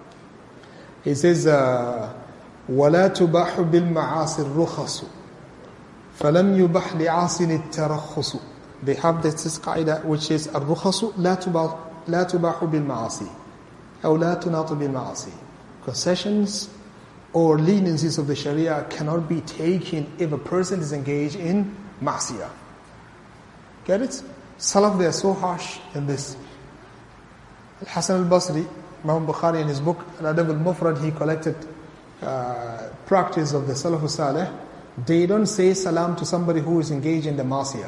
He says, وَلَا تُبَاحُ بِالْمَعَاصِ الرُّخَصُ فَلَمْ يُبَحْ لِعَاصٍ التَّرَخُّصُ. They have this qaida which is الرُّخَصُ لَا تُبَاحُ بِالْمَعَاصِ أو لَا تُنَاطُ بِالْمَعَاصِ. Concessions or leniencies of the Sharia cannot be taken if a person is engaged in ma'siyah. Get it? Salaf, they are so harsh in this. Al-Hasan al-Basri, Imam Bukhari, in his book Al-Adab al-Mufrad, he collected practice of the Salaf Salih. They don't say salam to somebody who is engaged in the ma'siyah.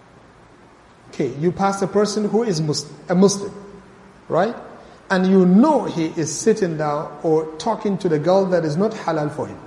Okay, you pass a person who is a Muslim, right? And you know he is sitting down or talking to the girl that is not halal for him.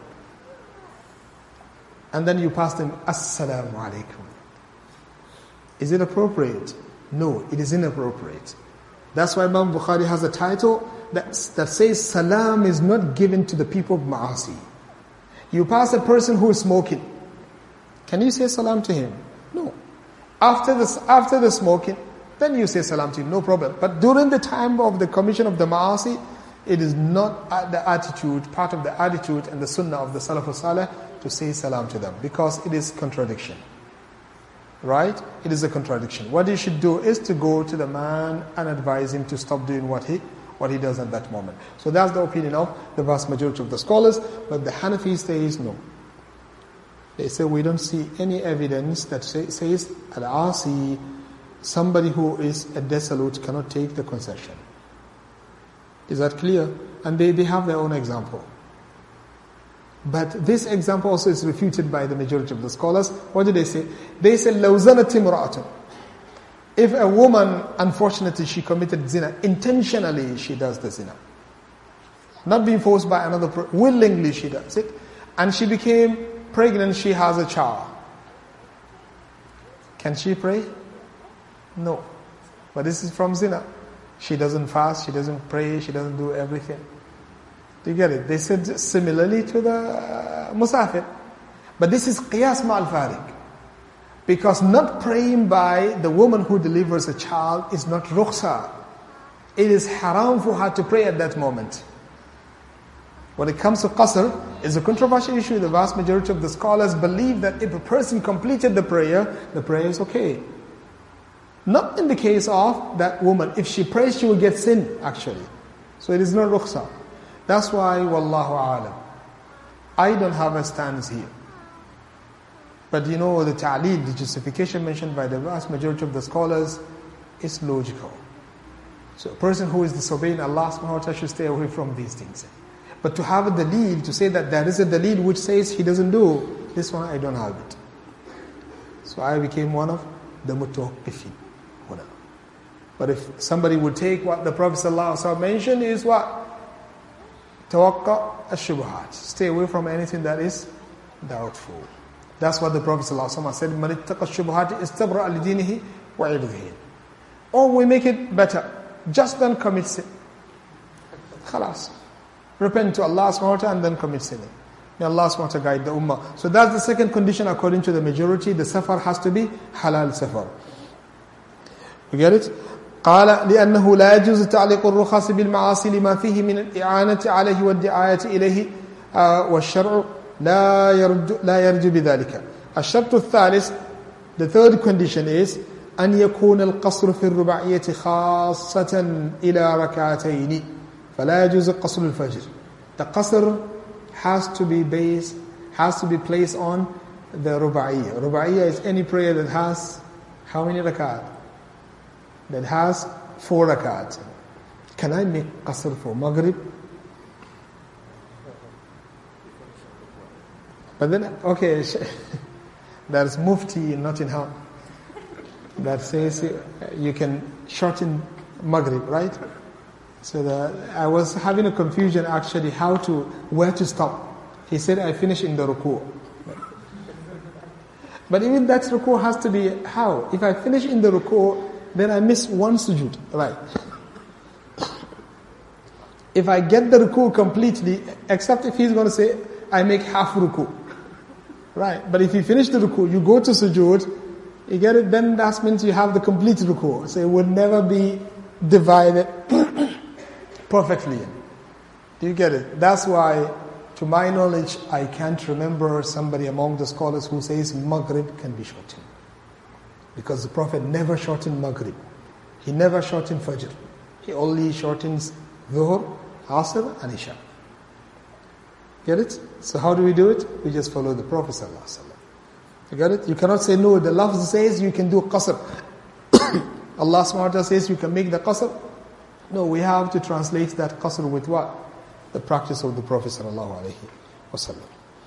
And then you pass them, Assalamu alaikum. Is it appropriate? No, it is inappropriate. That's why Imam Bukhari has a title that says salam is not given to the people of ma'asi. You pass a person who is smoking. Can you say salam to him? No. After the smoking, then you say salam to him, no problem. But during the time of the commission of the ma'asi, it is not the attitude, part of the attitude and the sunnah of the Salaf Salih to say salam to them, because it is contradiction. Right? It is a contradiction. What you should do is to go to the man and advise him to stop doing what he does at that moment. So that's the opinion of the vast majority of the scholars, but the Hanafis says no. They say we don't see any evidence that says al-asi, somebody who is a desolate, cannot take the concession. Is that clear? And they have their own example. But this example also is refuted by the majority of the scholars. What do they say? They say, لَوْ زَنَتِ امْرَأَةٌ. If a woman, unfortunately, she committed zina, intentionally she does the zina. Not being forced by another person, willingly she does it. And she became pregnant, she has a child. Can she pray? No. But this is from zina. She doesn't fast, she doesn't pray, she doesn't do everything. Do you get it? They said similarly to the musafir. But this is qiyas ma'al farik. Because not praying by the woman who delivers a child is not rukhsa. It is haram for her to pray at that moment. When it comes to qasr, it's a controversial issue. The vast majority of the scholars believe that if a person completed the prayer is okay. Not in the case of that woman. If she prays, she will get sin, actually. So it is not rukhsa. That's why, wallahu a'lam, I don't have a stance here. But you know, the ta'leel, the justification mentioned by the vast majority of the scholars is logical. So a person who is disobeying Allah subhanahu wa ta'ala should stay away from these things. But to have a daleel, to say that there is a daleel which says he doesn't do, this one I don't have it. So I became one of the mutawaqqifin. But if somebody would take what the Prophet ﷺ mentioned is what? Tawaqqa ash-shubuhat. Stay away from anything that is doubtful. That's what the Prophet ﷺ said. مَنِ اتَّقَى الشُّبُهَاتِ اسْتَبْرَأَ لِدِينِهِ وَعِرْضِهِ. Or we make it better. Just don't commit sin. Khalas. Repent to Allah subhanahu wa ta'ala and then commit sin. May Allah subhanahu wa ta'ala guide the ummah. So that's the second condition according to the majority. The safar has to be halal safar. You get it? قال لأنه لا يجوز تعليق الرخص بالمعاصي لما فيه من الإعانة عليه والدعاية إليه والشرع لا يرجو بذلك. الشرط الثالث, the third condition is أن يكون القصر في الرباعية خاصة إلى ركعتين فلا يجوز قصر الفجر. The qasr has to be placed on the rubaiyya. Rubaiyya is any prayer that has how many rakat? That has 4 rakat. Can I make qasr for Maghrib? But then, okay, there's Mufti in Nottingham that says you can shorten Maghrib, right? So I was having a confusion actually where to stop. He said I finish in the ruku'. But even that ruku' has to be how? If I finish in the ruku', then I miss one sujood, right? If I get the ruku' completely, except if he's going to say, I make half ruku', right? But if you finish the ruku', you go to sujood, you get it, then that means you have the complete ruku'. So it would never be divided perfectly. Do you get it? That's why, to my knowledge, I can't remember somebody among the scholars who says Maghrib can be shortened. Because the Prophet never shortened Maghrib. He never shortened Fajr. He only shortens Dhuhr, Asr and Isha. Get it? So how do we do it? We just follow the Prophet ﷺ. You get it? You cannot say, no, the lafz says you can do qasr. Allah subhanahu wa ta'ala says you can make the qasr. No, we have to translate that qasr with what? The practice of the Prophet ﷺ.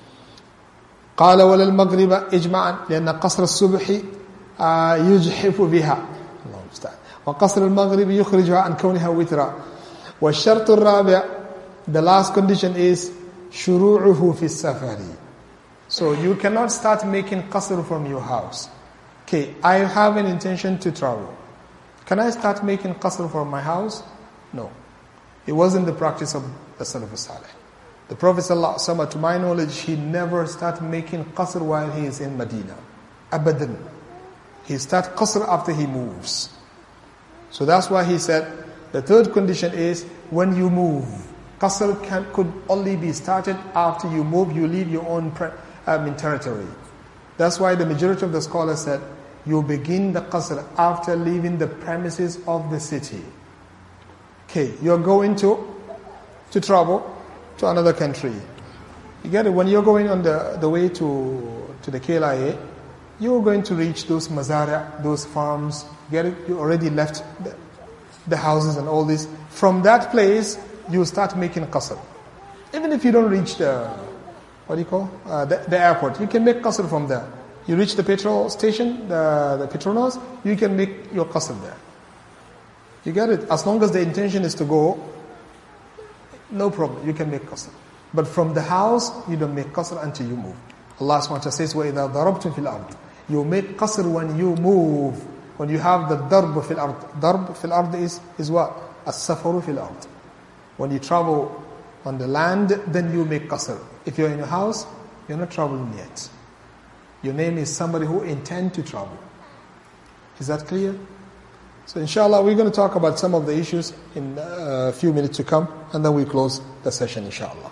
قال ولا المغرب إجماعا لأن قصر الصبح يجحف بها الله المستعان وقصر المغرب يخرجها عن كونها وترا والشرط الرابع, the last condition is شروعه في السفر. So you cannot start making qasr from your house. Okay, I have an intention to travel. Can I start making qasr from my house? No. It wasn't the practice of the Salaf Salih. The Prophet ﷺ, to my knowledge, he never started making qasr while he is in Medina. Abadan. He starts qasr after he moves. So that's why he said, the third condition is, when you move, qasr could only be started after you move, you leave your own territory. That's why the majority of the scholars said, you begin the qasr after leaving the premises of the city. Okay, you're going to travel to another country. You get it? When you're going on the way to the KLIA, you're going to reach those mazara, those farms. Get it? You already left the houses and all this. From that place, you start making qasr. Even if you don't reach the, the airport, you can make qasr from there. You reach the petrol station, the Petronas, you can make your qasr there. You get it? As long as the intention is to go, no problem, you can make qasr. But from the house, you don't make qasr until you move. Allah subhanahu wa ta'ala says, وَإِذَا ضَرَبْتُمْ فِي الْأَرْضِ. You make qasr when you move. When you have the darb fil ard. Darb fil ard is what? As-safaru fil ard. When you travel on the land, then you make qasr. If you're in your house, you're not traveling yet. Your name is somebody who intend to travel. Is that clear? So inshallah, we're going to talk about some of the issues in a few minutes to come, and then we close the session inshallah.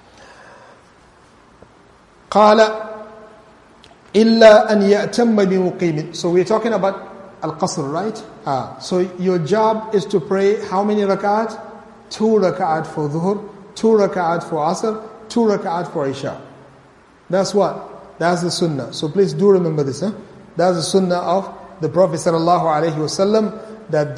قال إلا أن يأتم بمقيم. So we're talking about al-qasr, right? So your job is to pray how many rak'at? 2 rak'at for dhuhr, 2 rak'at for asr, 2 rak'at for isha. That's what? That's the sunnah. So please do remember this. That's the sunnah of the Prophet sallallahu alaihi wasallam, that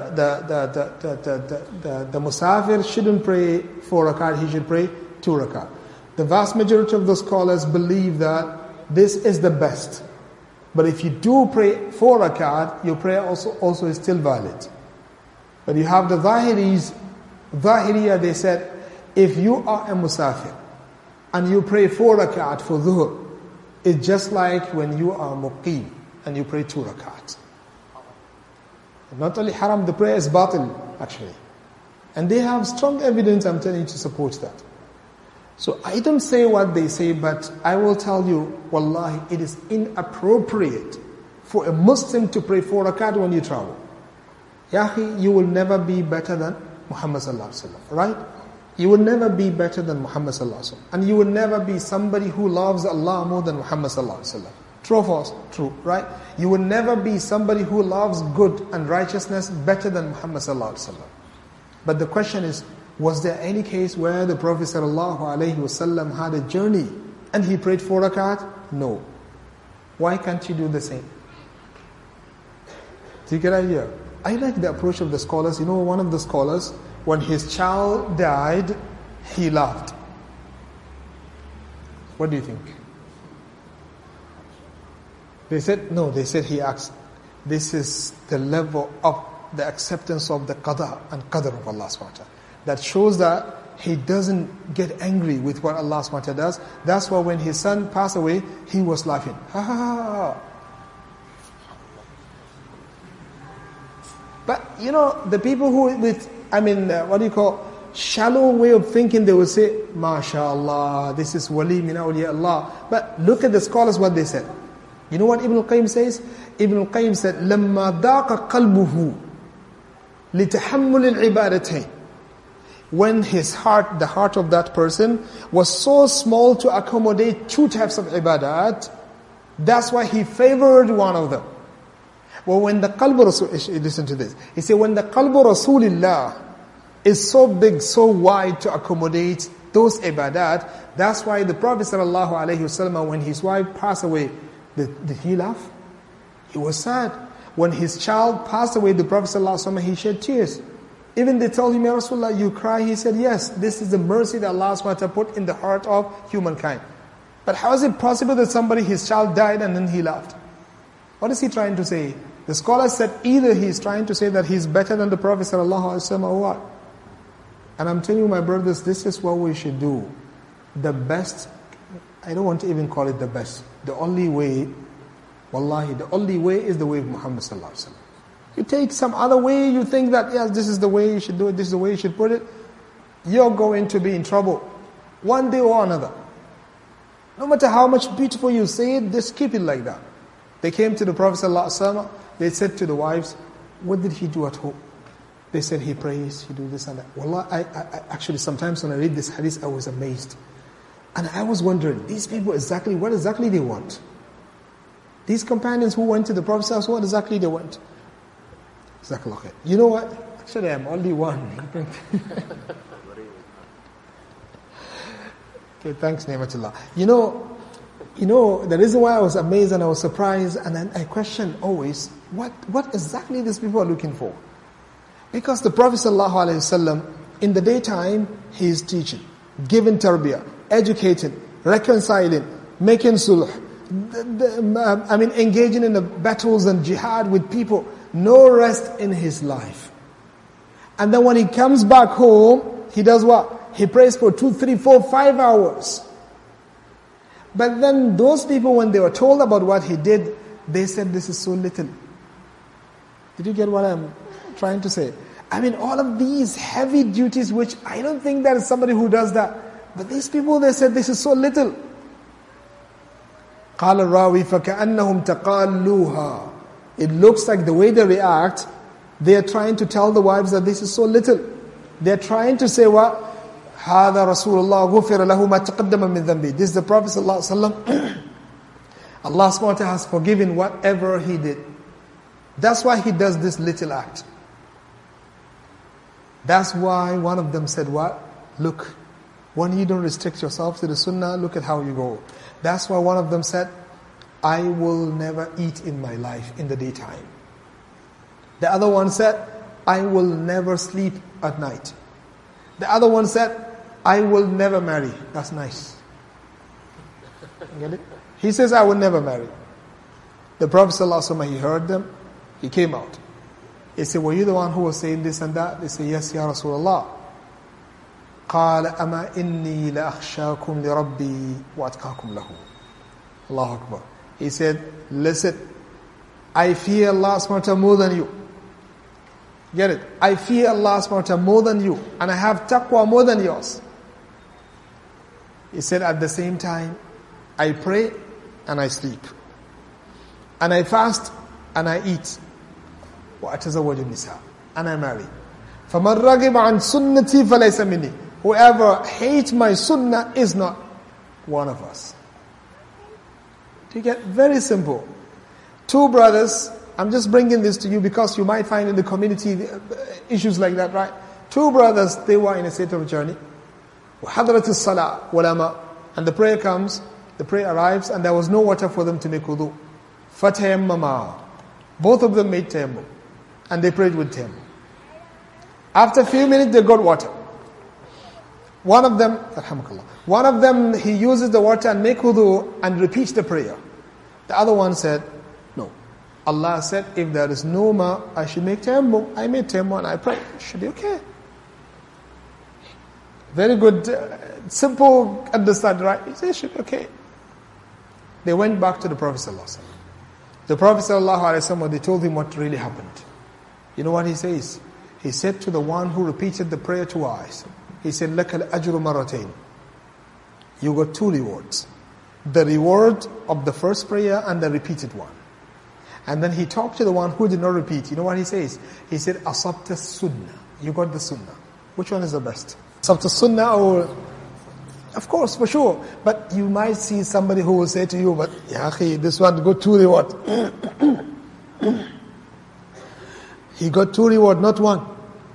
the musafir shouldn't pray 4 rak'at, he should pray 2 rak'at. The vast majority of the scholars believe that this is the best. But if you do pray 4 rak'at, your prayer also is still valid. But you have the Zahiriyah, they said, if you are a musafir and you pray 4 rak'at for dhuhr, it's just like when you are muqim and you pray 2 rak'at. Not only haram, the prayer is batil actually. And they have strong evidence, I'm telling you, to support that. So I don't say what they say, but I will tell you, wallahi, it is inappropriate for a Muslim to pray 4 rakat when you travel. Yahi, you will never be better than Muhammad sallallahu alaihi wasallam, right? You will never be better than Muhammad sallallahu alaihi wasallam. And you will never be somebody who loves Allah more than Muhammad sallallahu alaihi wasallam. True or false? True, right? You will never be somebody who loves good and righteousness better than Muhammad sallallahu alaihi wasallam. But the question is, was there any case where the Prophet sallallahu alaihi wasallam had a journey and he prayed 4 rakat? No. Why can't you do the same? Do you get an idea? I like the approach of the scholars. You know, one of the scholars, when his child died, he laughed. What do you think? They said, no, they said he asked. This is the level of the acceptance of the qada and qadr of Allah subhanahu wa ta'ala. That shows that he doesn't get angry with what Allah subhanahu wa ta'ala does. That's why when his son passed away, he was laughing. Ha ha ha. But you know, the people who with, shallow way of thinking, they will say, MashaAllah, this is wali min awliya Allah. But look at the scholars, what they said. You know what Ibn al-Qayyim says? Ibn al-Qayyim said, لَمَّا ضَاقَ قَلْبُهُ لِتَحَمُّلِ الْعِبَادَتَيْنِ. When his heart, the heart of that person, was so small to accommodate 2 types of ibadat, that's why he favored one of them. Well, when the qalb Rasul, listen to this. He said, when the qalb Rasulillah is so big, so wide to accommodate those ibadat, that's why the Prophet sallallahu alaihi wasallam, when his wife passed away, did he laugh? He was sad. When his child passed away, the Prophet sallallahu alaihi wasallam, he shed tears. Even they told him, Ya Rasulullah, you cry. He said, yes, this is the mercy that Allah subhanahu wa ta'ala put in the heart of humankind. But how is it possible that his child died and then he laughed? What is he trying to say? The scholar said either he is trying to say that he is better than the Prophet sallallahu alaihi wasallam or what? And I'm telling you, my brothers, this is what we should do. The best, I don't want to even call it the best. The only way, wallahi, the only way is the way of Muhammad sallallahu alaihi wasallam. You take some other way, you think that, yes, this is the way you should do it, this is the way you should put it, you're going to be in trouble. One day or another. No matter how much beautiful you say it, just keep it like that. They came to the Prophet ﷺ, they said to the wives, what did he do at home? They said he prays, he do this and that. Wallah, I actually sometimes when I read this hadith, I was amazed. And I was wondering, these people what exactly they want? These companions who went to the Prophet ﷺ, what exactly they want? You know what? Actually, I'm only one. Okay, thanks, Ni'matullah. You know, the reason why I was amazed and I was surprised, and then I questioned always, what exactly these people are looking for? Because the Prophet ﷺ, In the daytime, he is teaching, giving tarbiyah, educating, reconciling, making sulh, engaging in the battles and jihad with people. No rest in his life. And then when he comes back home, he does what? He prays for 2, 3, 4, 5 hours. But then those people, when they were told about what he did, they said, this is so little. Did you get what I'm trying to say? All of these heavy duties, which I don't think there is somebody who does that. But these people, they said, this is so little. قال الراوي فكأنهم تقالوها. It looks like the way they react, they are trying to tell the wives that this is so little. They are trying to say what? هذا رسول الله غفر له ما تقدم من ذنبه. This is the Prophet sallallahu alaihi wasallam. Allah subhanahu wa ta'ala has forgiven whatever he did. That's why he does this little act. That's why one of them said what? Look, when you don't restrict yourself to the sunnah, look at how you go. That's why one of them said, I will never eat in my life in the daytime. The other one said, I will never sleep at night. The other one said, I will never marry. That's nice. Get it? He says, I will never marry. The Prophet ﷺ, he heard them. He came out. He said, were you the one who was saying this and that? They said, yes, Ya Rasulullah. قال أما إني لأخشاكم لربي وأتقاكم له. Allahu Akbar. He said, listen, I fear Allah subhanahu wa ta'ala more than you. Get it? I fear Allah subhanahu wa ta'ala more than you. And I have taqwa more than yours. He said, at the same time, I pray and I sleep. And I fast and I eat. وأتزوج النساء. And I marry. فَمَنْ رَغِبَ عَنْ سُنَّتِي فَلَيْسَ مِنِّي. Whoever hates my sunnah is not one of us. Do you get? Very simple. Two brothers, I'm just bringing this to you because you might find in the community issues like that, right? Two brothers, they were in a state of journey. وَحَضْرَةِ الصَّلَاةِ وَلَمَا. And the prayer comes, the prayer arrives, and there was no water for them to make wudu. فَتَيَمَّمَا. Both of them made tayammum. And they prayed with tayammum. After a few minutes, they got water. One of them, he uses the water and make wudu and repeats the prayer. The other one said, no. Allah said, if there is no ma, I should make tayammum. I made tayammum and I pray. It should be okay. Very good, simple understanding, right? He said, it should be okay. They went back to the Prophet ﷺ. The Prophet ﷺ, they told him what really happened. You know what he says? He said to the one who repeated the prayer twice, he said, لَكَ الْأَجْرُ مَرَّتَيْنِ. You got two rewards. The reward of the first prayer and the repeated one. And then he talked to the one who did not repeat. You know what he says? He said, أَصَبْتَ السُّنَّةِ. You got the sunnah. Which one is the best? أَصَبْتَ السُّنَّةِ or... Of course, for sure. But you might see somebody who will say to you, but ya akhi, this one got two reward. He got two reward, not one.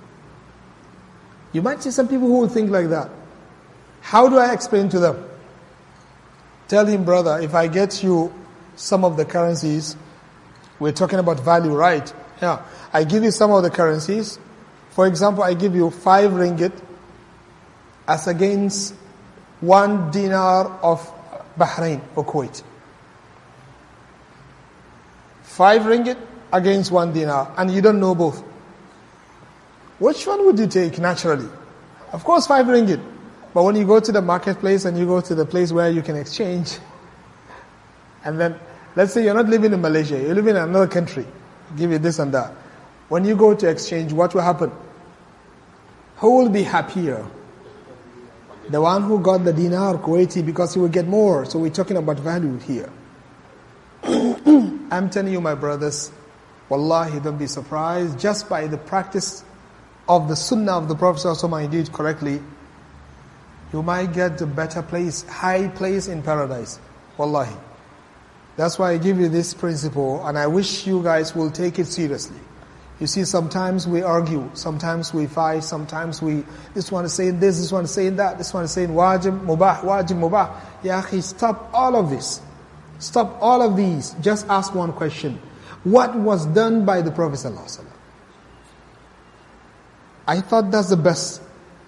You might see some people who will think like that. How do I explain to them? Tell him, brother, if I get you some of the currencies, we're talking about value, right? Yeah. I give you some of the currencies. For example, I give you 5 ringgit as against 1 dinar of Bahrain or Kuwait. 5 ringgit against 1 dinar, and you don't know both. Which one would you take naturally? Of course 5 ringgit. But when you go to the marketplace and you go to the place where you can exchange, and then, let's say you're not living in Malaysia, you're living in another country, give you this and that. When you go to exchange, what will happen? Who will be happier? The one who got the dinar Kuwaiti, because he will get more. So we're talking about value here. I'm telling you, my brothers, wallahi, don't be surprised. Just by the practice of the sunnah of the Prophet ﷺ, you do it correctly, you might get a better place, high place in paradise. Wallahi. That's why I give you this principle, and I wish you guys will take it seriously. You see, sometimes we argue, sometimes we fight, sometimes this one is saying this one is saying that, this one is saying wajib, mubah. Ya akhi, stop all of this. Stop all of these. Just ask one question. What was done by the Prophet ﷺ? I thought that's the best.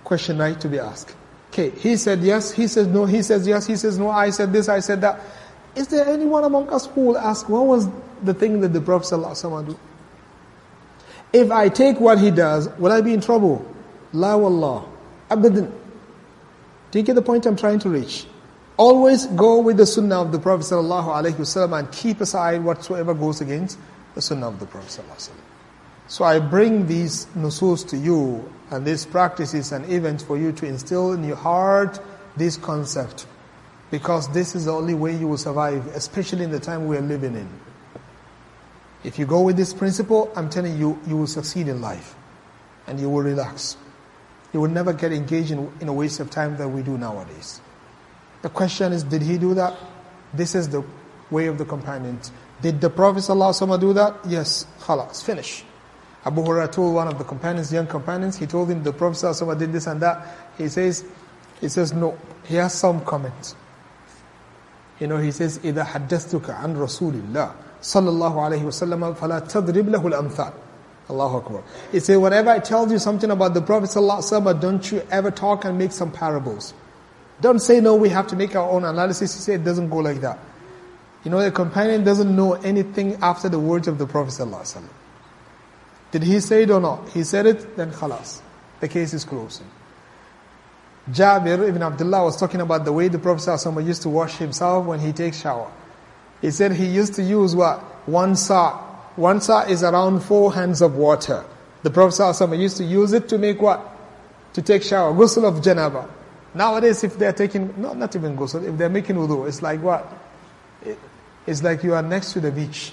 question right to be asked. Okay, he said yes, he says no, he says yes, he says no, I said this, I said that. Is there anyone among us who will ask, what was the thing that the Prophet ﷺ do? If I take what he does, will I be in trouble? La wallah. Abadan. Do you get the point I'm trying to reach? Always go with the sunnah of the Prophet ﷺ and keep aside whatsoever goes against the sunnah of the Prophet ﷺ. So I bring these nusus to you and these practices and events for you to instill in your heart this concept. Because this is the only way you will survive, especially in the time we are living in. If you go with this principle, I'm telling you, you will succeed in life. And you will relax. You will never get engaged in a waste of time that we do nowadays. The question is, did he do that? This is the way of the companions. Did the Prophet ﷺ do that? Yes. Khalas, finish. Abu Hurairah told one of the companions, young companions, he told him the Prophet ﷺ did this and that. He says no. He has some comments. He says, إِذَا حَدَّثْتُكَ عَنْ رَسُولِ اللَّهِ صَلَّى اللَّهُ عَلَيْهِ وَسَلَّمَ فَلَا تَضْرِبْ لَهُ الْأَمْثَالِ Allahu Akbar. He said, whenever I tell you something about the Prophet ﷺ, don't you ever talk and make some parables. Don't say, no, we have to make our own analysis. He said, it doesn't go like that. The companion doesn't know anything after the words of the Prophet ﷺ. Did he say it or not? He said it, then khalas. The case is closed. Jabir ibn Abdullah was talking about the way the Prophet ﷺ used to wash himself when he takes shower. He said he used to use what? 1 sa'. 1 sa' is around 4 hands of water. The Prophet ﷺ used to use it to make what? To take shower. Ghusl of janaba. Nowadays if they're taking, not even ghusl, if they're making wudu, it's like what? It's like you are next to the beach.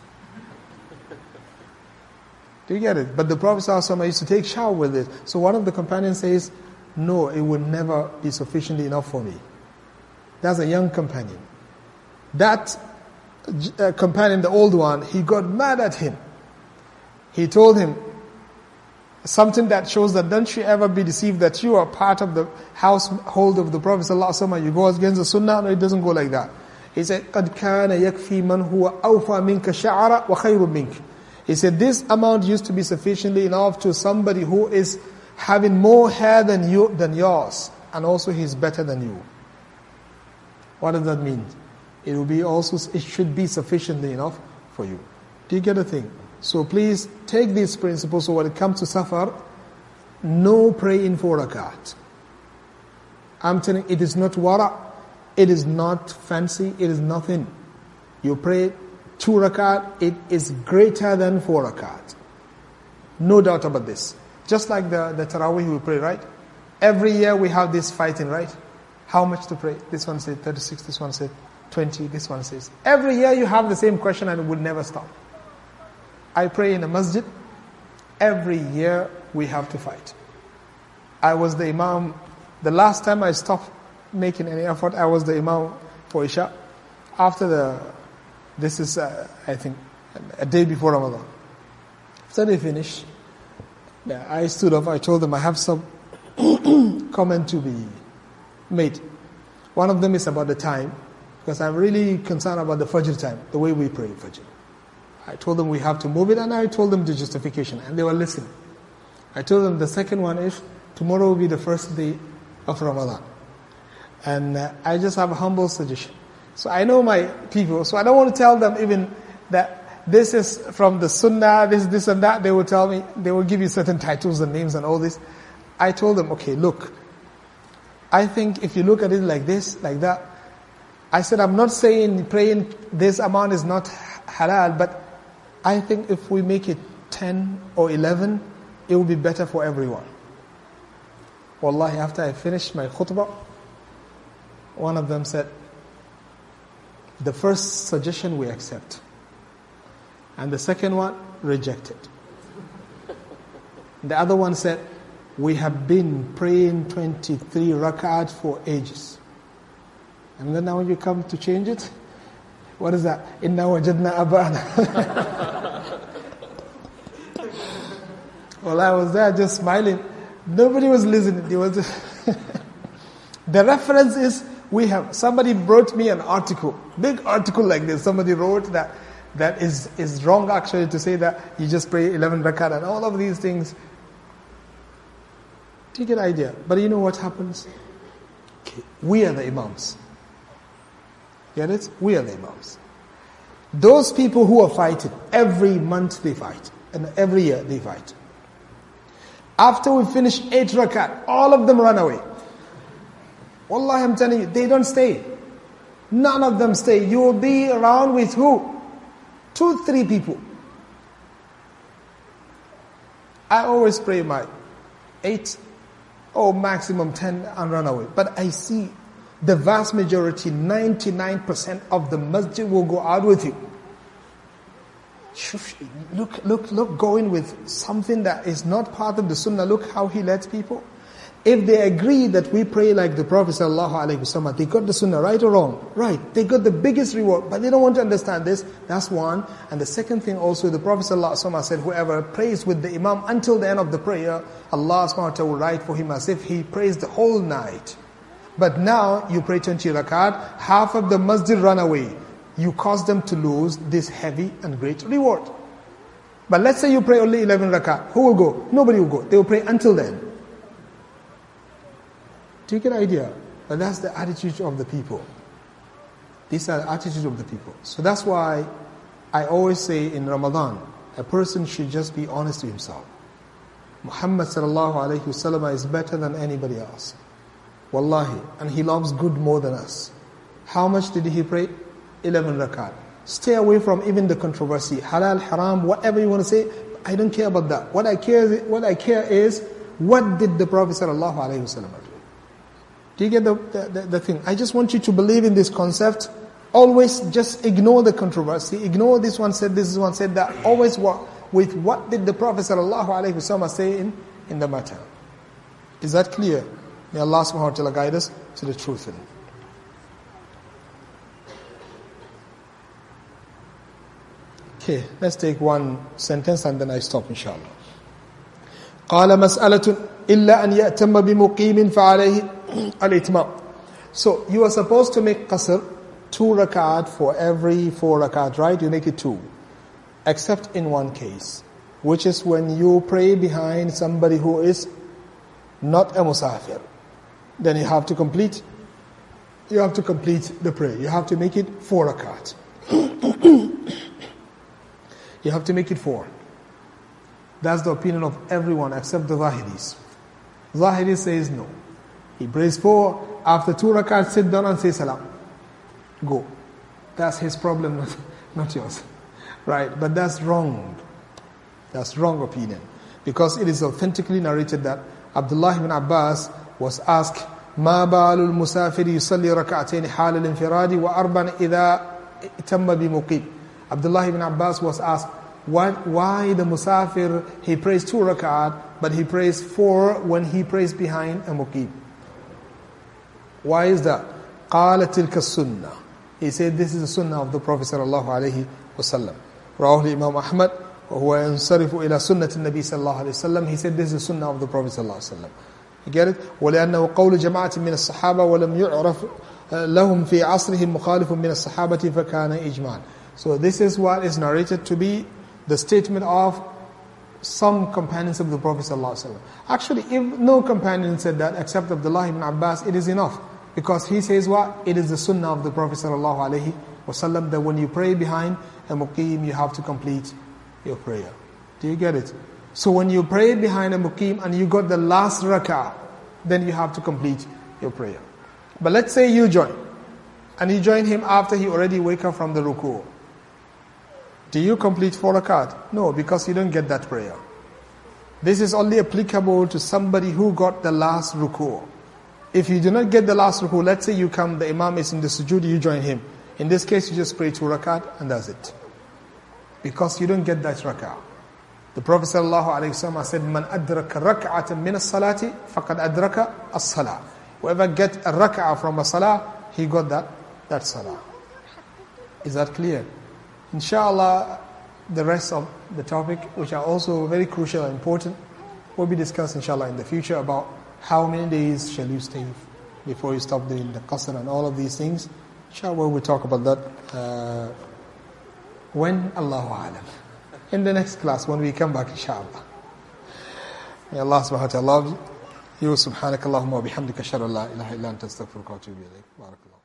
Do you get it? But the Prophet ﷺ used to take shower with it. So one of the companions says, no, it would never be sufficiently enough for me. That's a young companion. That companion, the old one, he got mad at him. He told him something that shows that don't you ever be deceived that you are part of the household of the Prophet ﷺ. You go against the sunnah. No, it doesn't go like that. He said, قَدْ كَانَ يَكْفِي مَنْ هُوَ أَوْفَى مِنْكَ شَعَرًا وَخَيْرٌ مِنْكَ. He said, this amount used to be sufficiently enough to somebody who is having more hair than yours, and also he is better than you. What does that mean? It should be sufficiently enough for you. Do you get the thing? So please take these principles. So when it comes to safar, no praying for rakat. I'm telling you, it is not wara, it is not fancy, it is nothing. You pray 2 rakat, it is greater than 4 rakat. No doubt about this. Just like the Taraweeh we pray, right? Every year we have this fighting, right? How much to pray? This one said 36, this one said 20, this one says. Every year you have the same question and it would never stop. I pray in a masjid. Every year we have to fight. I was the imam. The last time I stopped making any effort, I was the imam for Isha. This is, I think, a day before Ramadan. After they finished, I stood up, I told them I have some comment to be made. One of them is about the time, because I'm really concerned about the Fajr time, the way we pray Fajr. I told them we have to move it, and I told them the justification, and they were listening. I told them the second one is, tomorrow will be the first day of Ramadan. And I just have a humble suggestion. So I know my people, so I don't want to tell them even that this is from the Sunnah, this and that. They will tell me, they will give you certain titles and names and all this. I told them, okay, look, I think if you look at it like this, like that, I said, I'm not saying praying this amount is not halal, but I think if we make it 10 or 11, it will be better for everyone. Wallahi, after I finished my khutbah, one of them said, the first suggestion we accept, and the second one rejected. The other one said, we have been praying 23 rak'at for ages. And then now you come to change it? What is that? Inna wajadna abana. Well, I was there just smiling. Nobody was listening. The reference is, somebody brought me an article, big article like this. Somebody wrote that is wrong actually to say that you just pray 11 rakat and all of these things. Do you get the idea? But you know what happens? Okay. We are the imams. Get it? We are the imams. Those people who are fighting, every month they fight. And every year they fight. After we finish 8 rakat, all of them run away. Wallahi, I'm telling you, they don't stay. None of them stay. You will be around with who? 2, 3 people. I always pray my 8 or maximum 10 and run away. But I see the vast majority, 99% of the masjid will go out with you. Look, going with something that is not part of the sunnah. Look how he led people. If they agree that we pray like the Prophet ﷺ, they got the sunnah, right or wrong? Right. They got the biggest reward, but they don't want to understand this. That's one. And the second thing also, the Prophet ﷺ said, whoever prays with the imam until the end of the prayer, Allah subhanahu wa ta'ala will write for him as if he prays the whole night. But now, you pray 20 rakat, half of the masjid run away. You cause them to lose this heavy and great reward. But let's say you pray only 11 rakat. Who will go? Nobody will go. They will pray until then. Do you get an idea? But that's the attitude of the people. These are the attitude of the people. So that's why I always say in Ramadan, a person should just be honest to himself. Muhammad sallallahu alayhi wasallam is better than anybody else. Wallahi. And he loves good more than us. How much did he pray? 11 rakat. Stay away from even the controversy. Halal, haram, whatever you want to say. I don't care about that. What I care is, what did the Prophet sallallahu alayhi wasallam do? Do you get the thing? I just want you to believe in this concept. Always just ignore the controversy. Ignore this one said this one said that. Always work with what did the Prophet ﷺ say in the matter. Is that clear? May Allah subhanahu wa ta'ala guide us to the truth. Okay, let's take one sentence and then I stop inshallah. قال مسألة إلا أن يأتم بمقيم فعليه الإتمام. So you are supposed to make qasr 2 rakat for every 4 rakat, right? You make it 2. Except in one case, which is when you pray behind somebody who is not a musafir. Then you have to complete the prayer. You have to make it 4 rakat. You have to make it 4. That's the opinion of everyone except the Zahiris. Zahiri says no. He prays 4, after 2 rakat, sit down and say salam. Go. That's his problem, not yours. Right? But that's wrong. That's wrong opinion. Because it is authentically narrated that Abdullah ibn Abbas was asked, ما بال المسافر يصلي ركعتين حال الانفراد وأربع إذا تم بمقيم. Abdullah ibn Abbas was asked, why the musafir, he prays 2 rakat, but he prays 4 when he prays behind a muqim. Why is that? قال تلك السنة. He said this is the sunnah of the Prophet sallallahu alaihi wasallam. رواه الإمام أحمد وهو ينصرف إلى سنة النبي صلى الله عليه وسلم. He said this is the sunnah of the Prophet sallallahu alaihi wasallam. You get it? ولأنه قول جماعة من الصحابة ولم يعرف لهم في عصرهم مخالف من الصحابة فكان إجماعا. So this is what is narrated to be the statement of some companions of the Prophet ﷺ. Actually, if no companion said that except Abdullah ibn Abbas, it is enough. Because he says what? It is the sunnah of the Prophet ﷺ that when you pray behind a muqim, you have to complete your prayer. Do you get it? So when you pray behind a muqim and you got the last rak'ah, then you have to complete your prayer. But let's say you join, and you join him after he already wake up from the ruku'. Do you complete 4 rakat? No, because you don't get that prayer. This is only applicable to somebody who got the last ruku'. If you do not get the last ruku', let's say you come, the imam is in the sujood, you join him. In this case, you just pray 2 rakat and that's it. Because you don't get that rak'ah. The Prophet ﷺ said, "Man adraka rak'atan min as-salati, faqad adraka as-salah." Whoever get a rak'ah from a salah, he got that salah. Is that clear? Inshallah, the rest of the topic, which are also very crucial and important, will be discussed inshallah in the future about how many days shall you stay before you stop doing the qasr and all of these things. Inshallah, we'll talk about that when Allahu A'lam. In the next class, when we come back, inshallah. May Allah subhanahu wa ta'ala You subhanakallahumma wa bihamdika ashhadu an la ilaha illa anta astaghfiruka wa atubu ilayk. Barakallah.